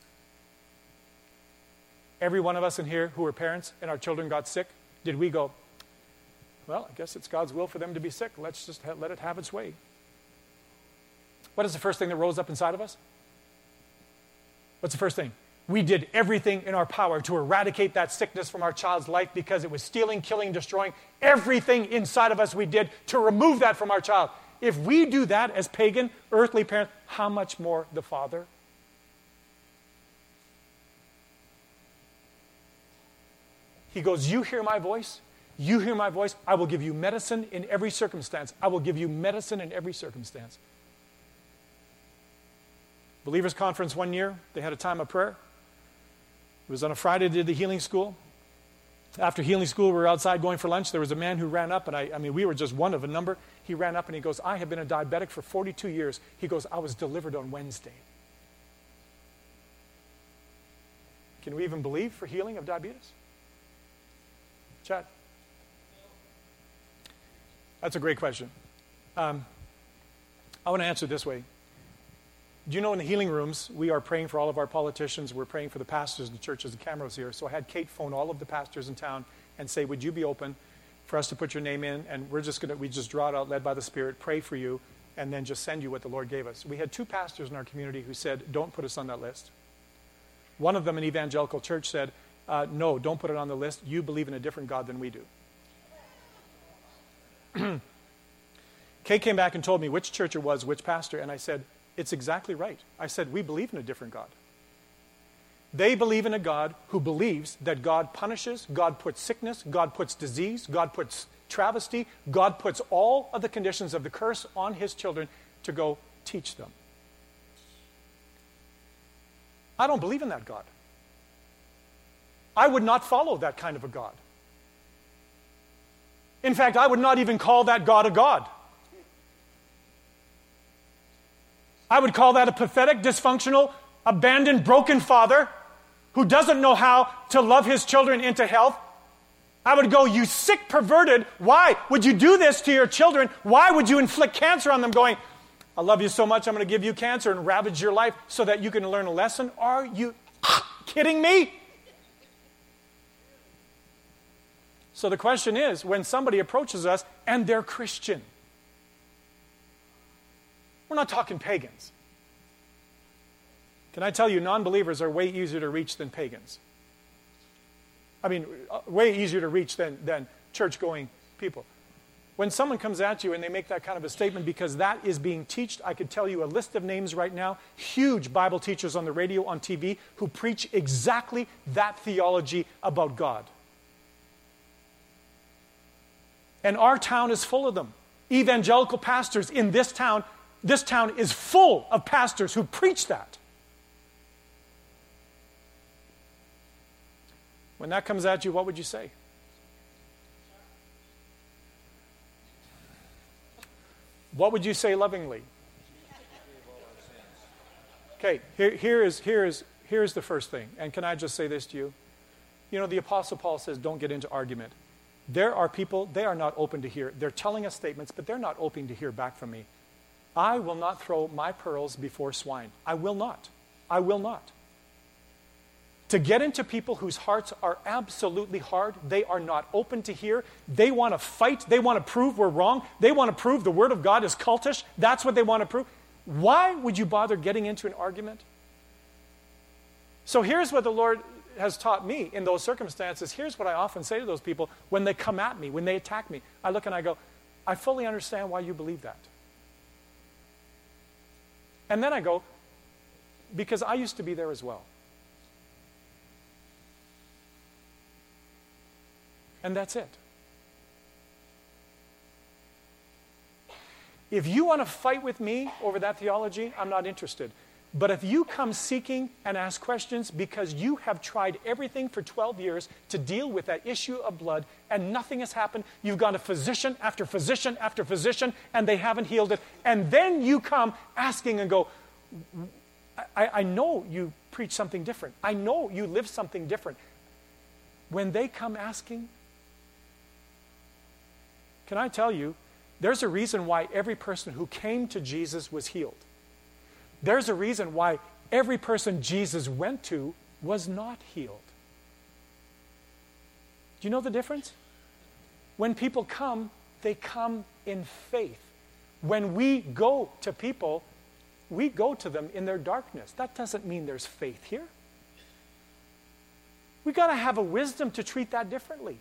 Every one of us in here who are parents and our children got sick, did we go, well, I guess it's God's will for them to be sick. Let's just ha- let it have its way. What is the first thing that rose up inside of us? What's the first thing? We did everything in our power to eradicate that sickness from our child's life because it was stealing, killing, destroying. Everything inside of us we did to remove that from our child. If we do that as pagan, earthly parents, how much more the Father? He goes, you hear my voice? You hear my voice? I will give you medicine in every circumstance. I will give you medicine in every circumstance. Believers Conference one year, they had a time of prayer. It was on a Friday, did the healing school. After healing school, we were outside going for lunch. There was a man who ran up, and I, I mean, we were just one of a number. He ran up and he goes, I have been a diabetic for forty-two years. He goes, I was delivered on Wednesday. Can we even believe for healing of diabetes? Chad? That's a great question. Um, I want to answer it this way. Do you know in the healing rooms, we are praying for all of our politicians. We're praying for the pastors and the churches. The camera was here. So I had Kate phone all of the pastors in town and say, would you be open for us to put your name in? And we're just going to, we just draw it out, led by the Spirit, pray for you, and then just send you what the Lord gave us. We had two pastors in our community who said, don't put us on that list. One of them, an evangelical church, said, uh, no, don't put it on the list. You believe in a different God than we do. Kate came back and told me which church it was, which pastor, and I said, it's exactly right. I said, we believe in a different God. They believe in a God who believes that God punishes, God puts sickness, God puts disease, God puts travesty, God puts all of the conditions of the curse on his children to go teach them. I don't believe in that God. I would not follow that kind of a God. In fact, I would not even call that God a God. I would call that a pathetic, dysfunctional, abandoned, broken father who doesn't know how to love his children into health. I would go, you sick, perverted, why would you do this to your children? Why would you inflict cancer on them going, I love you so much, I'm going to give you cancer and ravage your life so that you can learn a lesson? Are you kidding me? So the question is, when somebody approaches us and they're Christian, we're not talking pagans. Can I tell you, non-believers are way easier to reach than pagans. I mean, way easier to reach than, than church-going people. When someone comes at you and they make that kind of a statement because that is being taught, I could tell you a list of names right now, huge Bible teachers on the radio, on T V, who preach exactly that theology about God. And our town is full of them. Evangelical pastors in this town, this town is full of pastors who preach that. When that comes at you, what would you say? What would you say lovingly? Okay, here, here is, here is, here's the first thing. And can I just say this to you? You know, the Apostle Paul says, don't get into argument. There are people, they are not open to hear. They're telling us statements, but they're not open to hear back from me. I will not throw my pearls before swine. I will not. I will not. To get into people whose hearts are absolutely hard, they are not open to hear. They want to fight. They want to prove we're wrong. They want to prove the Word of God is cultish. That's what they want to prove. Why would you bother getting into an argument? So here's what the Lord has taught me in those circumstances. Here's what I often say to those people when they come at me, when they attack me. I look and I go, I fully understand why you believe that. And then I go, because I used to be there as well. And that's it. If you want to fight with me over that theology, I'm not interested. But if you come seeking and ask questions because you have tried everything for twelve years to deal with that issue of blood and nothing has happened, you've gone to physician after physician after physician and they haven't healed it, and then you come asking and go, I, I know you preach something different. I know you live something different. When they come asking, can I tell you, there's a reason why every person who came to Jesus was healed. There's a reason why every person Jesus went to was not healed. Do you know the difference? When people come, they come in faith. When we go to people, we go to them in their darkness. That doesn't mean there's faith here. We've got to have a wisdom to treat that differently.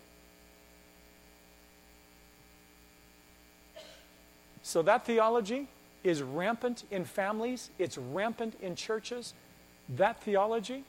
So that theology is rampant in families. It's rampant in churches. That theology,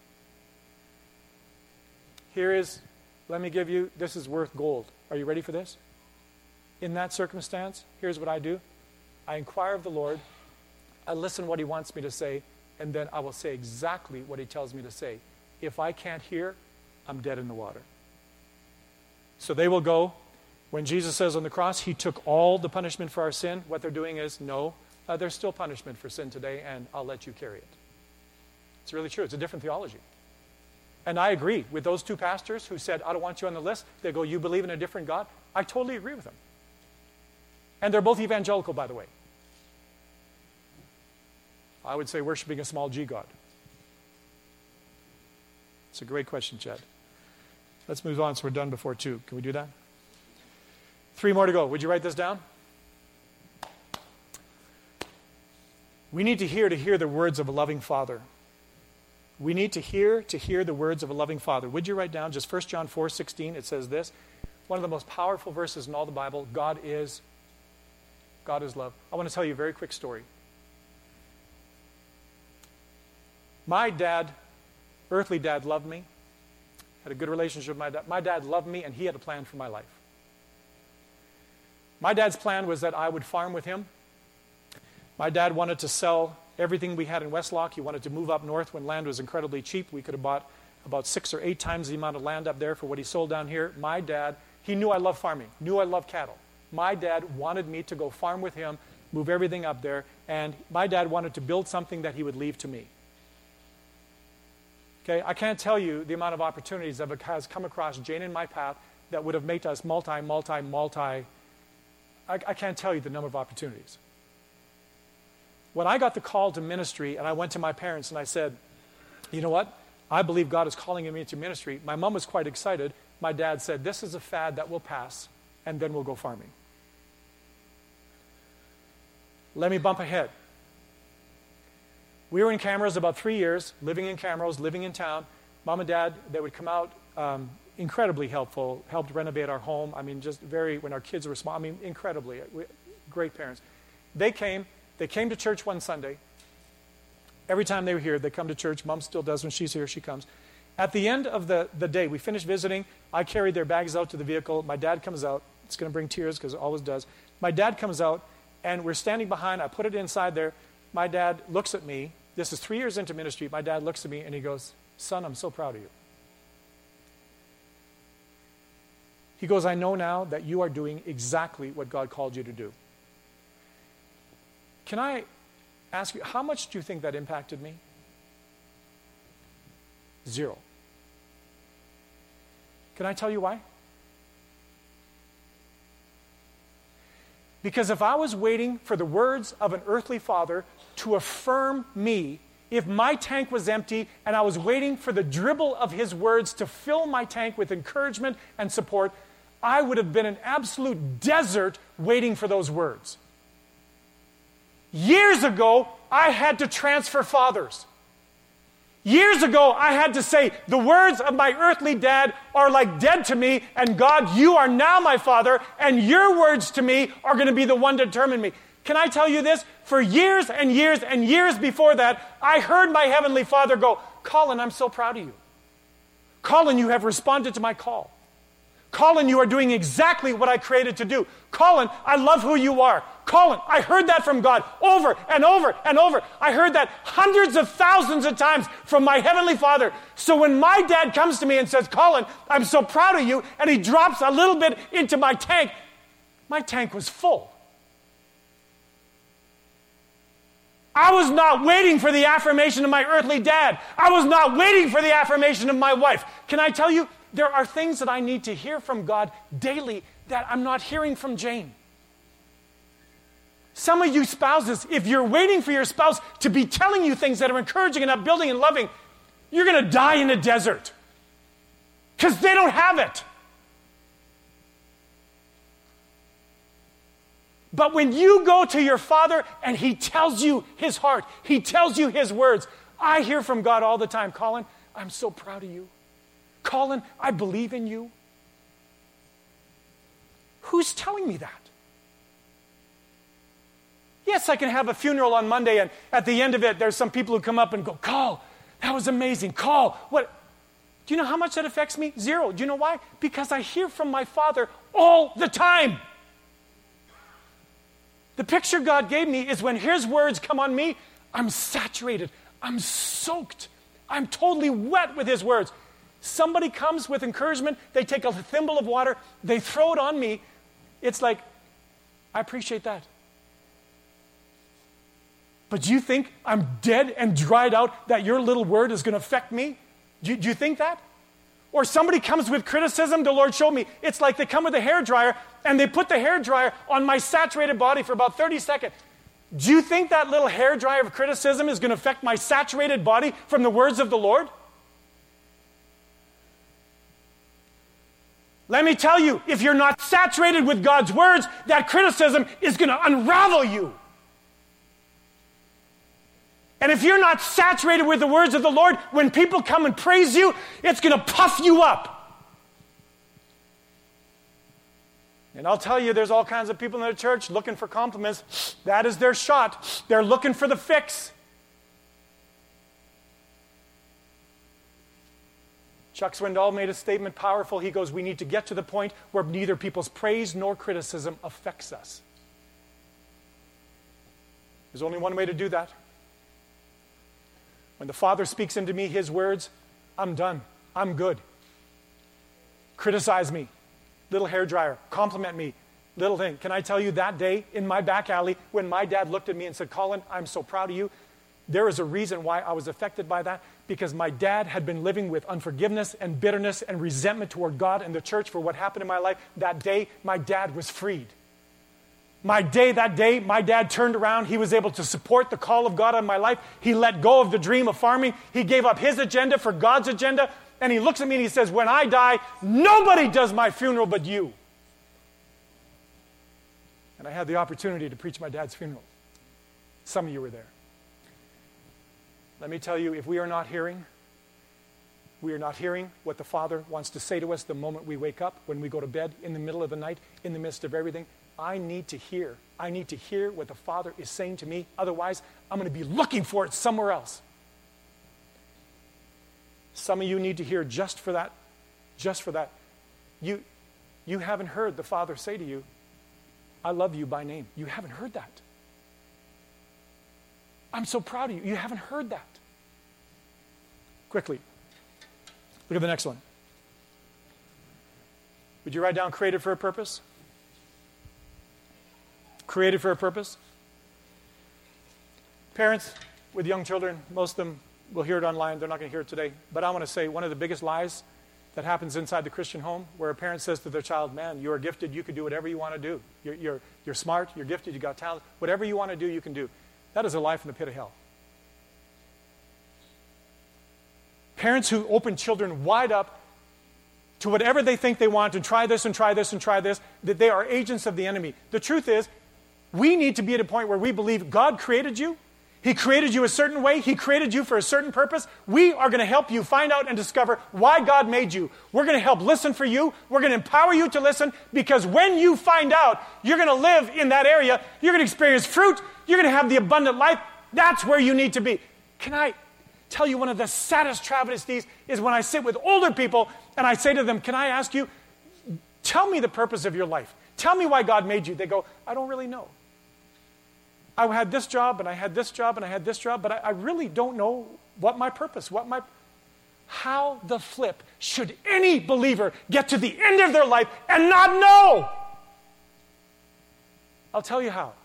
here is, let me give you, this is worth gold. Are you ready for this? In that circumstance, here's what I do. I inquire of the Lord. I listen what he wants me to say, and then I will say exactly what he tells me to say. if I can't hear, I'm dead in the water. So they will go. When Jesus says on the cross, he took all the punishment for our sin, what they're doing is, no, uh, there's still punishment for sin today, and I'll let you carry it. It's really true. It's a different theology. And I agree with those two pastors who said, I don't want you on the list. They go, you believe in a different God? I totally agree with them. And they're both evangelical, by the way. I would say worshiping a small g God. It's a great question, Chad. Let's move on so we're done before two. Can we do that? Three more to go. Would you write this down? We need to hear to hear the words of a loving Father. We need to hear to hear the words of a loving Father. Would you write down just First John four sixteen? It says this. One of the most powerful verses in all the Bible. God is, God is love. I want to tell you a very quick story. My dad, earthly dad, loved me. Had a good relationship with my dad. My dad loved me, and he had a plan for my life. My dad's plan was that I would farm with him. My dad wanted to sell everything we had in Westlock. He wanted to move up north when land was incredibly cheap. We could have bought about six or eight times the amount of land up there for what he sold down here. My dad, he knew I loved farming, knew I loved cattle. My dad wanted me to go farm with him, move everything up there, and my dad wanted to build something that he would leave to me. Okay, I can't tell you the amount of opportunities that has come across Jane and my path that would have made us multi, multi, multi. I, I can't tell you the number of opportunities. When I got the call to ministry and I went to my parents and I said, you know what? I believe God is calling me into ministry. My mom was quite excited. My dad said, this is a fad that will pass and then we'll go farming. Let me bump ahead. We were in Camrose about three years, living in Camrose, living in town. Mom and Dad, they would come out, um, incredibly helpful, helped renovate our home. I mean, just very, when our kids were small, I mean, incredibly, we, great parents. They came, they came to church one Sunday. Every time they were here, they come to church. Mom still does when she's here, she comes. At the end of the, the day, we finished visiting. I carried their bags out to the vehicle. My dad comes out. It's going to bring tears because it always does. My dad comes out, and we're standing behind. I put it inside there. My dad looks at me. This is three years into ministry. My dad looks at me, and he goes, son, I'm so proud of you. He goes, I know now that you are doing exactly what God called you to do. Can I ask you, how much do you think that impacted me? Zero. Can I tell you why? Because if I was waiting for the words of an earthly father to affirm me, if my tank was empty and I was waiting for the dribble of his words to fill my tank with encouragement and support, I would have been an absolute desert waiting for those words. Years ago, I had to transfer fathers. Years ago, I had to say, the words of my earthly dad are like dead to me, and God, you are now my father, and your words to me are going to be the one to determine me. Can I tell you this? For years and years and years before that, I heard my heavenly Father go, Colin, I'm so proud of you. Colin, you have responded to my call. Colin, you are doing exactly what I created to do. Colin, I love who you are. Colin, I heard that from God over and over and over. I heard that hundreds of thousands of times from my Heavenly Father. So when my dad comes to me and says, Colin, I'm so proud of you, and he drops a little bit into my tank, my tank was full. I was not waiting for the affirmation of my earthly dad. I was not waiting for the affirmation of my wife. Can I tell you, there are things that I need to hear from God daily that I'm not hearing from Jane. Some of you spouses, if you're waiting for your spouse to be telling you things that are encouraging and upbuilding and loving, you're going to die in a desert because they don't have it. But when you go to your Father and He tells you His heart, He tells you His words, I hear from God all the time, Colin, I'm so proud of you. Colin, I believe in you. Who's telling me that? Yes, I can have a funeral on Monday, and at the end of it, there's some people who come up and go, Carl, that was amazing. Carl, what? Do you know how much that affects me? Zero. Do you know why? Because I hear from my Father all the time. The picture God gave me is when His words come on me, I'm saturated, I'm soaked, I'm totally wet with his words. Somebody comes with encouragement, they take a thimble of water, they throw it on me. It's like, I appreciate that. But do you think I'm dead and dried out that your little word is going to affect me? Do you, do you think that? Or somebody comes with criticism, the Lord showed me. It's like they come with a hairdryer and they put the hairdryer on my saturated body for about thirty seconds. Do you think that little hairdryer of criticism is going to affect my saturated body from the words of the Lord? Let me tell you, if you're not saturated with God's words, that criticism is going to unravel you. And if you're not saturated with the words of the Lord, when people come and praise you, it's going to puff you up. And I'll tell you, there's all kinds of people in the church looking for compliments. That is their shot. They're looking for the fix. Chuck Swindoll made a statement powerful. He goes, we need to get to the point where neither people's praise nor criticism affects us. There's only one way to do that. When the Father speaks into me his words, I'm done. I'm good. Criticize me. Little hairdryer. Compliment me. Little thing. Can I tell you that day in my back alley when my dad looked at me and said, Colin, I'm so proud of you. There is a reason why I was affected by that, because my dad had been living with unforgiveness and bitterness and resentment toward God and the church for what happened in my life. That day, my dad was freed. My day, that day, my dad turned around. He was able to support the call of God on my life. He let go of the dream of farming. He gave up his agenda for God's agenda. And he looks at me and he says, when I die, nobody does my funeral but you. And I had the opportunity to preach my dad's funeral. Some of you were there. Let me tell you, if we are not hearing, we are not hearing what the Father wants to say to us the moment we wake up, when we go to bed, in the middle of the night, in the midst of everything. I need to hear. I need to hear what the Father is saying to me. Otherwise, I'm going to be looking for it somewhere else. Some of you need to hear just for that. Just for that. You, you haven't heard the Father say to you, I love you by name. You haven't heard that. I'm so proud of you. You haven't heard that. Quickly. Look at the next one. Would you write down created for a purpose? Created for a purpose. Parents with young children, most of them will hear it online. They're not going to hear it today. But I want to say one of the biggest lies that happens inside the Christian home, where a parent says to their child, man, you are gifted. You can do whatever you want to do. You're, you're, you're smart. You're gifted. You got talent. Whatever you want to do, you can do. That is a lie from the pit of hell. Parents who open children wide up to whatever they think they want and try this and try this and try this, that they are agents of the enemy. The truth is, we need to be at a point where we believe God created you. He created you a certain way. He created you for a certain purpose. We are going to help you find out and discover why God made you. We're going to help listen for you. We're going to empower you to listen, because when you find out, you're going to live in that area. You're going to experience fruit. You're going to have the abundant life. That's where you need to be. Can I tell you, one of the saddest travesties is when I sit with older people and I say to them, can I ask you, tell me the purpose of your life. Tell me why God made you. They go, I don't really know. I had this job, and I had this job, and I had this job, but I, I really don't know what my purpose, what my... How the flip should any believer get to the end of their life and not know? I'll tell you how.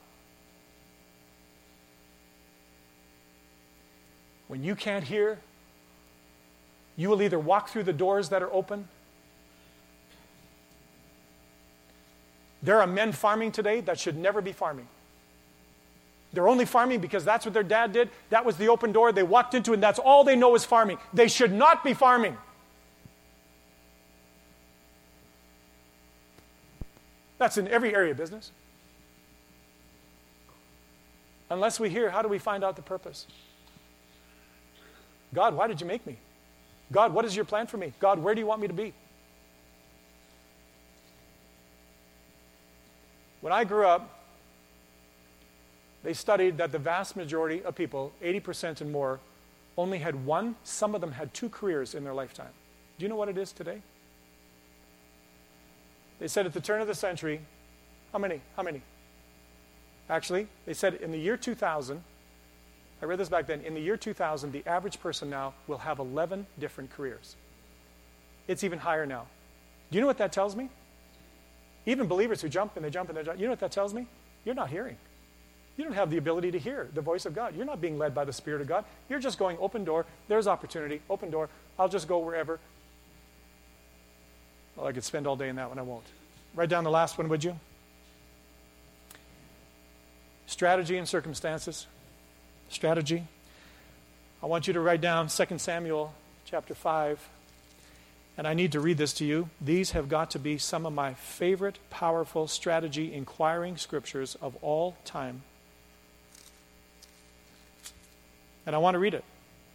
When you can't hear, you will either walk through the doors that are open. There are men farming today that should never be farming. They're only farming because that's what their dad did. That was the open door. They walked into it, and that's all they know is farming. They should not be farming. That's in every area of business. Unless we hear, how do we find out the purpose? God, why did you make me? God, what is your plan for me? God, where do you want me to be? When I grew up, they studied that the vast majority of people, eighty percent and more, only had one. Some of them had two careers in their lifetime. Do you know what it is today? They said at the turn of the century, how many? How many? Actually, they said in the year two thousand, I read this back then. In the year two thousand, the average person now will have eleven different careers. It's even higher now. Do you know what that tells me? Even believers who jump and they jump and they jump, you know what that tells me? You're not hearing. You don't have the ability to hear the voice of God. You're not being led by the Spirit of God. You're just going open door. There's opportunity. Open door. I'll just go wherever. Well, I could spend all day in that one. I won't. Write down the last one, would you? Strategy and circumstances. Strategy. I want you to write down Second Samuel chapter five. And I need to read this to you. These have got to be some of my favorite, powerful strategy inquiring scriptures of all time. And I want to read it.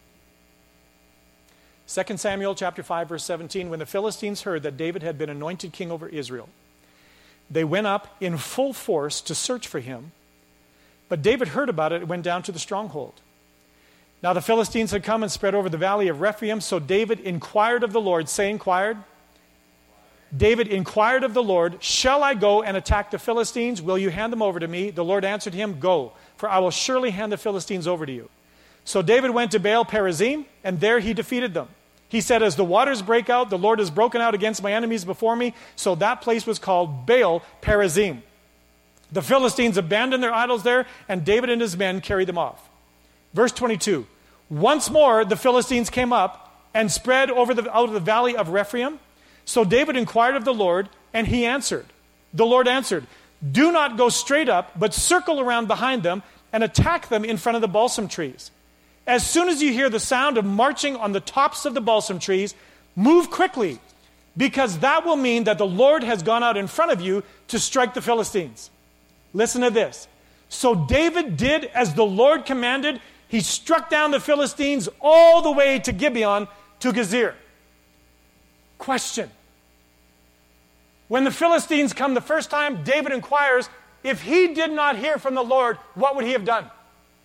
Second Samuel chapter five, verse seventeen. When the Philistines heard that David had been anointed king over Israel, they went up in full force to search for him. But David heard about it and went down to the stronghold. Now the Philistines had come and spread over the valley of Rephaim, so David inquired of the Lord. Say inquired. David inquired of the Lord, shall I go and attack the Philistines? Will you hand them over to me? The Lord answered him, go, for I will surely hand the Philistines over to you. So David went to Baal Perazim, and there he defeated them. He said, as the waters break out, the Lord has broken out against my enemies before me. So that place was called Baal Perazim. The Philistines abandoned their idols there, and David and his men carried them off. Verse twenty-two. Once more the Philistines came up and spread over the, out of the valley of Rephaim. So David inquired of the Lord, and he answered. The Lord answered, do not go straight up, but circle around behind them and attack them in front of the balsam trees. As soon as you hear the sound of marching on the tops of the balsam trees, move quickly, because that will mean that the Lord has gone out in front of you to strike the Philistines. Listen to this. So David did as the Lord commanded. He struck down the Philistines all the way to Gibeon to Gezer. Question. When the Philistines come the first time, David inquires, if he did not hear from the Lord, what would he have done?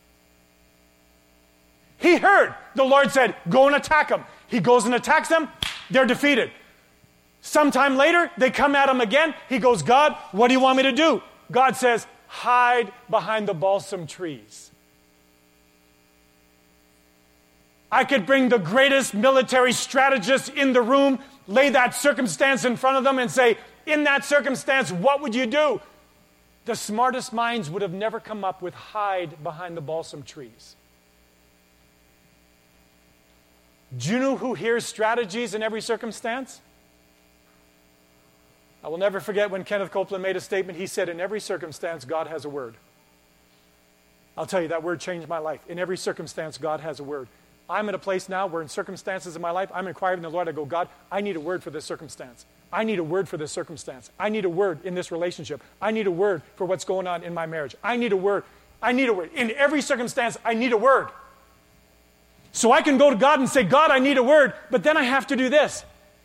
He heard. The Lord said, go and attack them. He goes and attacks them. They're defeated. Sometime later, they come at him again. He goes, God, what do you want me to do? God says, hide behind the balsam trees. I could bring the greatest military strategist in the room, lay that circumstance in front of them and say, in that circumstance, what would you do? The smartest minds would have never come up with hide behind the balsam trees. Do you know who hears strategies in every circumstance? I will never forget when Kenneth Copeland made a statement. He said, in every circumstance, God has a word. I'll tell you, that word changed my life. In every circumstance, God has a word. I'm in a place now where in circumstances in my life, I'm inquiring the Lord. I go, God, I need a word for this circumstance. I need a word for this circumstance. I need a word in this relationship. I need a word for what's going on in my marriage. I need a word. I need a word. In every circumstance, I need a word. So I can go to God and say, God, I need a word, but then I have to do this.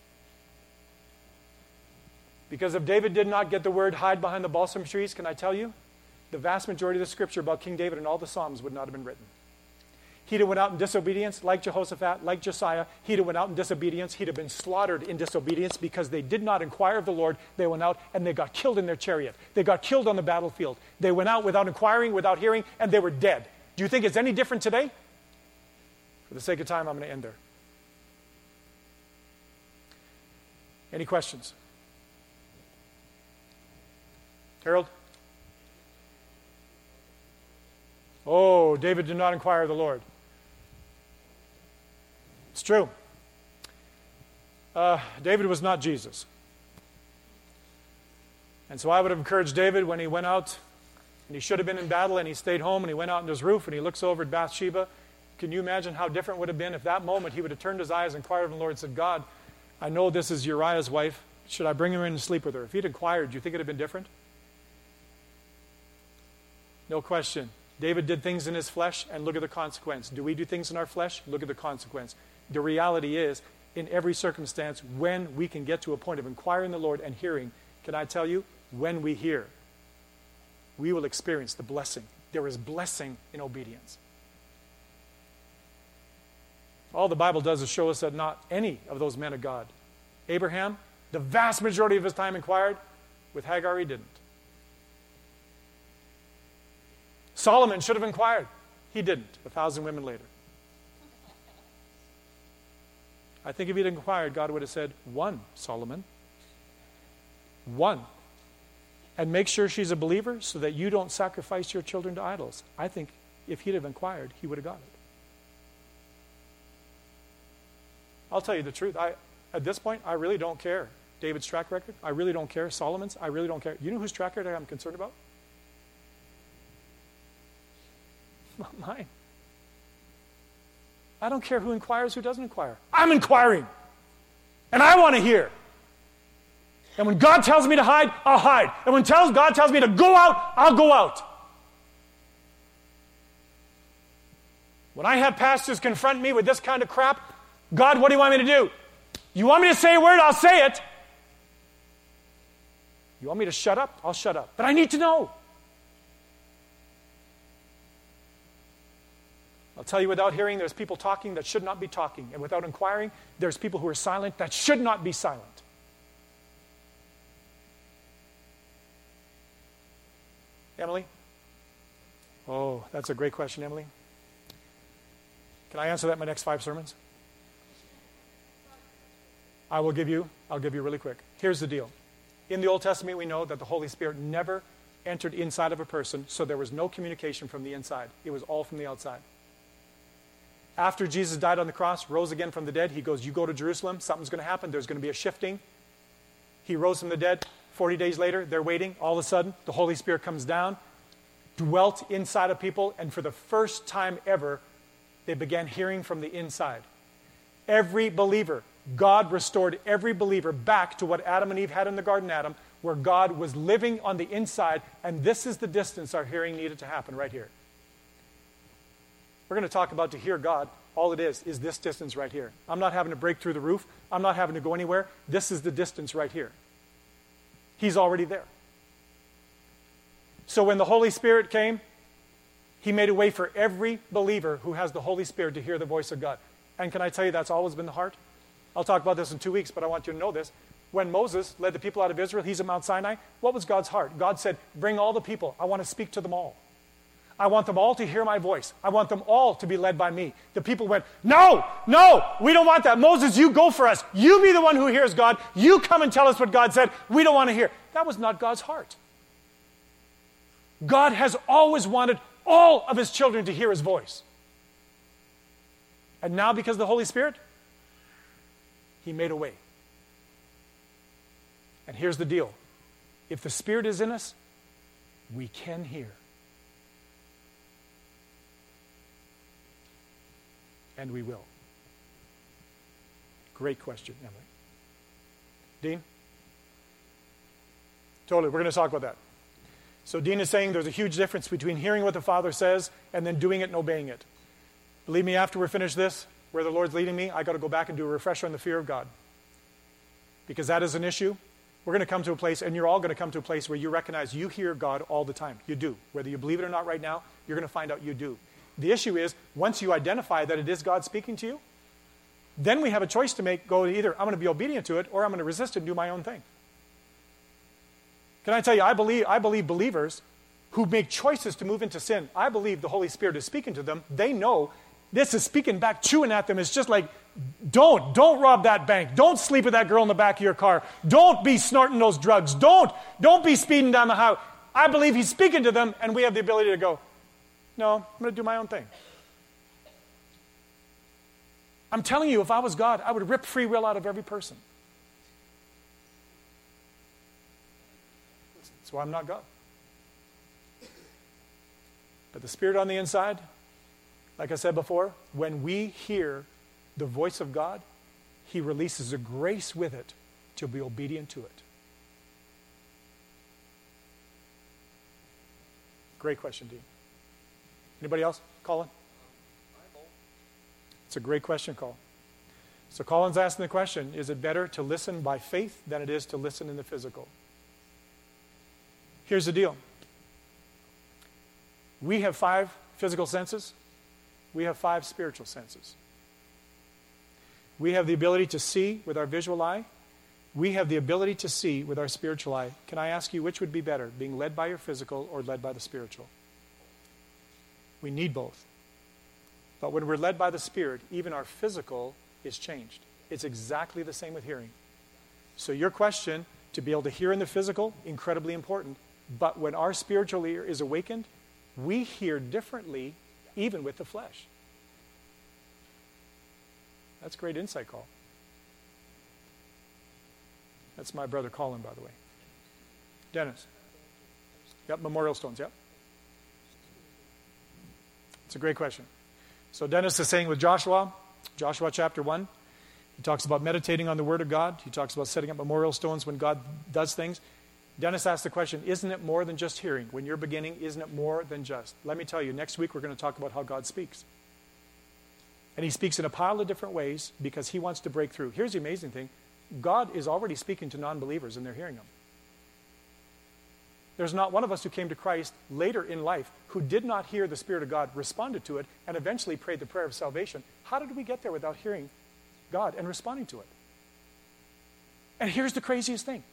Because if David did not get the word hide behind the balsam trees, can I tell you, the vast majority of the scripture about King David and all the Psalms would not have been written. He'd have went out in disobedience, like Jehoshaphat, like Josiah. He'd have went out in disobedience. He'd have been slaughtered in disobedience because they did not inquire of the Lord. They went out and they got killed in their chariot. They got killed on the battlefield. They went out without inquiring, without hearing, and they were dead. Do you think it's any different today? For the sake of time, I'm going to end there. Any questions? Harold? Oh, David did not inquire of the Lord. It's true. Uh, David was not Jesus. And so I would have encouraged David when he went out, and he should have been in battle, and he stayed home, and he went out on his roof, and he looks over at Bathsheba. Can you imagine how different it would have been if that moment he would have turned his eyes and inquired of the Lord and said, God, I know this is Uriah's wife. Should I bring her in and sleep with her? If he'd inquired, do you think it would have been different? No question. David did things in his flesh, and look at the consequence. Do we do things in our flesh? Look at the consequence. The reality is, in every circumstance, when we can get to a point of inquiring the Lord and hearing, can I tell you, when we hear, we will experience the blessing. There is blessing in obedience. All the Bible does is show us that not any of those men of God, Abraham, the vast majority of his time inquired. With Hagar, he didn't. Solomon should have inquired. He didn't. A thousand women later. I think if he'd inquired, God would have said, one, Solomon. One. And make sure she's a believer so that you don't sacrifice your children to idols. I think if he'd have inquired, he would have got it. I'll tell you the truth. I, at this point, I really don't care. David's track record, I really don't care. Solomon's, I really don't care. You know whose track record I'm concerned about? Not mine. I don't care who inquires, who doesn't inquire. I'm inquiring. And I want to hear. And when God tells me to hide, I'll hide. And when tells, God tells me to go out, I'll go out. When I have pastors confront me with this kind of crap, God, what do you want me to do? You want me to say a word? I'll say it. You want me to shut up? I'll shut up. But I need to know. I'll tell you, without hearing, there's people talking that should not be talking. And without inquiring, there's people who are silent that should not be silent. Emily? Oh, that's a great question, Emily. Can I answer that in my next five sermons? I will give you, I'll give you really quick. Here's the deal. In the Old Testament, we know that the Holy Spirit never entered inside of a person, so there was no communication from the inside. It was all from the outside. After Jesus died on the cross, rose again from the dead, he goes, you go to Jerusalem, something's going to happen, there's going to be a shifting. He rose from the dead, forty days later, they're waiting, all of a sudden, the Holy Spirit comes down, dwelt inside of people, and for the first time ever, they began hearing from the inside. Every believer, God restored every believer back to what Adam and Eve had in the Garden Adam, where God was living on the inside, and this is the distance our hearing needed to happen right here. We're going to talk about to hear God. All it is is this distance right here. I'm not having to break through the roof. I'm not having to go anywhere. This is the distance right here. He's already there. So when the Holy Spirit came, he made a way for every believer who has the Holy Spirit to hear the voice of God. And can I tell you that's always been the heart? I'll talk about this in two weeks, but I want you to know this. When Moses led the people out of Israel, he's at Mount Sinai. What was God's heart? God said, bring all the people. I want to speak to them all. I want them all to hear my voice. I want them all to be led by me. The people went, no, no, we don't want that. Moses, you go for us. You be the one who hears God. You come and tell us what God said. We don't want to hear. That was not God's heart. God has always wanted all of his children to hear his voice. And now, because of the Holy Spirit, he made a way. And here's the deal. If the Spirit is in us, we can hear. And we will. Great question, Emily. Dean? Totally, we're going to talk about that. So Dean is saying there's a huge difference between hearing what the Father says and then doing it and obeying it. Believe me, after we finish this, where the Lord's leading me, I got to go back and do a refresher on the fear of God. Because that is an issue. We're going to come to a place, and you're all going to come to a place where you recognize you hear God all the time. You do. Whether you believe it or not right now, you're going to find out you do. The issue is, once you identify that it is God speaking to you, then we have a choice to make, go either I'm going to be obedient to it, or I'm going to resist it and do my own thing. Can I tell you, I believe, I believe believers who make choices to move into sin, I believe the Holy Spirit is speaking to them. They know this is speaking back, chewing at them. It's just like, don't, don't rob that bank. Don't sleep with that girl in the back of your car. Don't be snorting those drugs. Don't, don't be speeding down the highway. I believe he's speaking to them, and we have the ability to go, no, I'm going to do my own thing. I'm telling you, if I was God, I would rip free will out of every person. That's why I'm not God. But the Spirit on the inside, like I said before, when we hear the voice of God, he releases a grace with it to be obedient to it. Great question, Dean. Anybody else? Colin? It's a great question, Colin. So Colin's asking the question, is it better to listen by faith than it is to listen in the physical? Here's the deal. We have five physical senses. We have five spiritual senses. We have the ability to see with our visual eye. We have the ability to see with our spiritual eye. Can I ask you which would be better, being led by your physical or led by the spiritual? We need both. But when we're led by the Spirit, even our physical is changed. It's exactly the same with hearing. So your question, to be able to hear in the physical, incredibly important. But when our spiritual ear is awakened, we hear differently even with the flesh. That's great insight, Call. That's my brother Colin, by the way. Dennis. Yep, memorial stones, yep. It's a great question. So Dennis is saying with Joshua, Joshua chapter one, he talks about meditating on the Word of God. He talks about setting up memorial stones when God does things. Dennis asked the question, isn't it more than just hearing? When you're beginning, isn't it more than just? Let me tell you, next week we're going to talk about how God speaks. And he speaks in a pile of different ways because he wants to break through. Here's the amazing thing. God is already speaking to non-believers and they're hearing him. There's not one of us who came to Christ later in life who did not hear the Spirit of God, responded to it, and eventually prayed the prayer of salvation. How did we get there without hearing God and responding to it? And here's the craziest thing.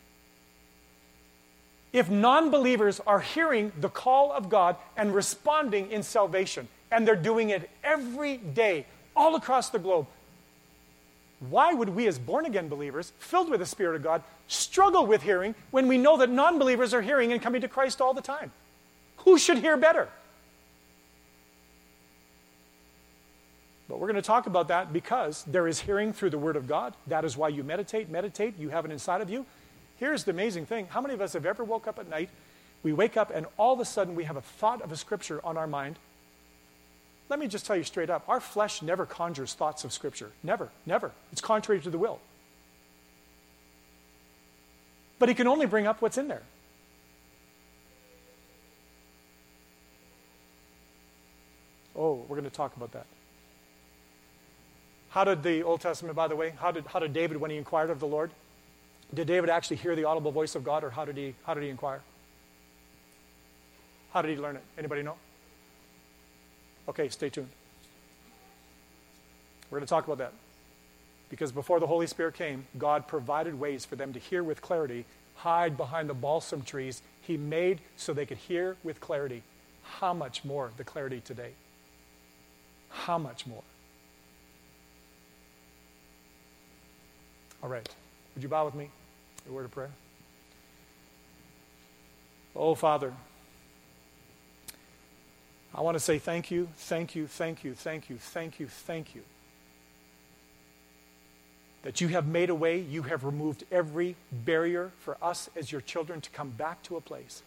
If non-believers are hearing the call of God and responding in salvation, and they're doing it every day, all across the globe, why would we as born-again believers, filled with the Spirit of God, struggle with hearing when we know that non-believers are hearing and coming to Christ all the time? Who should hear better? But we're going to talk about that because there is hearing through the Word of God. That is why you meditate. Meditate. You have it inside of you. Here's the amazing thing. How many of us have ever woke up at night, we wake up and all of a sudden we have a thought of a scripture on our mind? Let me just tell you straight up, our flesh never conjures thoughts of Scripture. Never, never. It's contrary to the will. But he can only bring up what's in there. Oh, we're going to talk about that. How did the Old Testament, by the way, how did, how did David, when he inquired of the Lord, did David actually hear the audible voice of God, or how did he, how did he inquire? How did he learn it? Anybody know? Okay, stay tuned. We're going to talk about that. Because before the Holy Spirit came, God provided ways for them to hear with clarity, hide behind the balsam trees. He made so they could hear with clarity. How much more the clarity today? How much more? All right. Would you bow with me? A word of prayer. Oh, Father, I want to say thank you, thank you, thank you, thank you, thank you, thank you. That you have made a way, you have removed every barrier for us as your children to come back to a place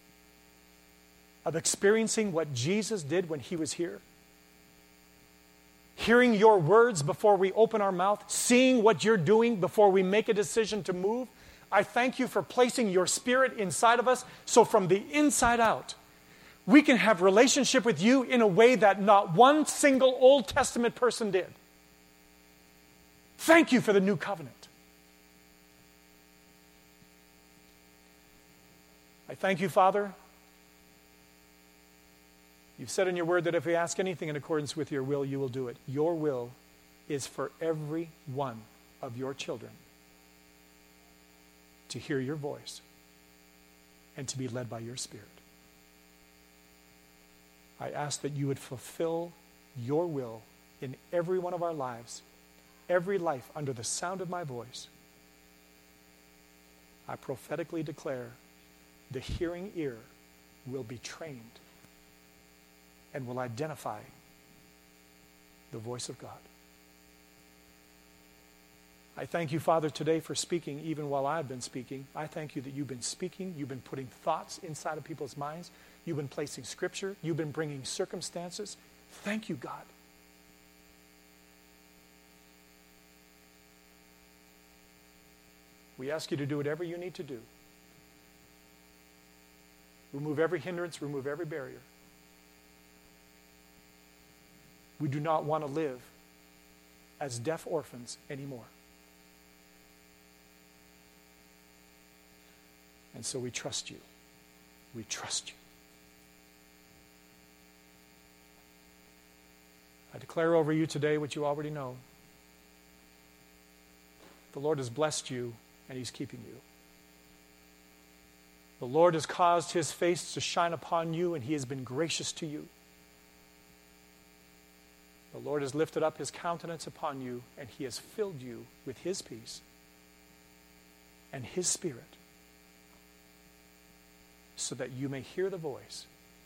of experiencing what Jesus did when he was here. Hearing your words before we open our mouth, seeing what you're doing before we make a decision to move. I thank you for placing your Spirit inside of us, so from the inside out, we can have relationship with you in a way that not one single Old Testament person did. Thank you for the new covenant. I thank you, Father. You've said in your word that if we ask anything in accordance with your will, you will do it. Your will is for every one of your children to hear your voice and to be led by your Spirit. I ask that you would fulfill your will in every one of our lives, every life under the sound of my voice. I prophetically declare the hearing ear will be trained and will identify the voice of God. I thank you, Father, today for speaking even while I've been speaking. I thank you that you've been speaking. You've been putting thoughts inside of people's minds. You've been placing scripture. You've been bringing circumstances. Thank you, God. We ask you to do whatever you need to do. Remove every hindrance, remove every barrier. We do not want to live as deaf orphans anymore. And so we trust you. We trust you. I declare over you today what you already know. The Lord has blessed you and he's keeping you. The Lord has caused his face to shine upon you and he has been gracious to you. The Lord has lifted up his countenance upon you, and he has filled you with his peace and his Spirit, so that you may hear the voice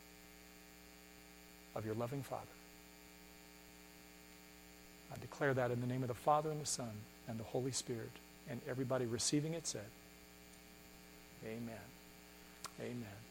of your loving Father. I declare that in the name of the Father and the Son and the Holy Spirit. And everybody receiving it said, Amen. Amen.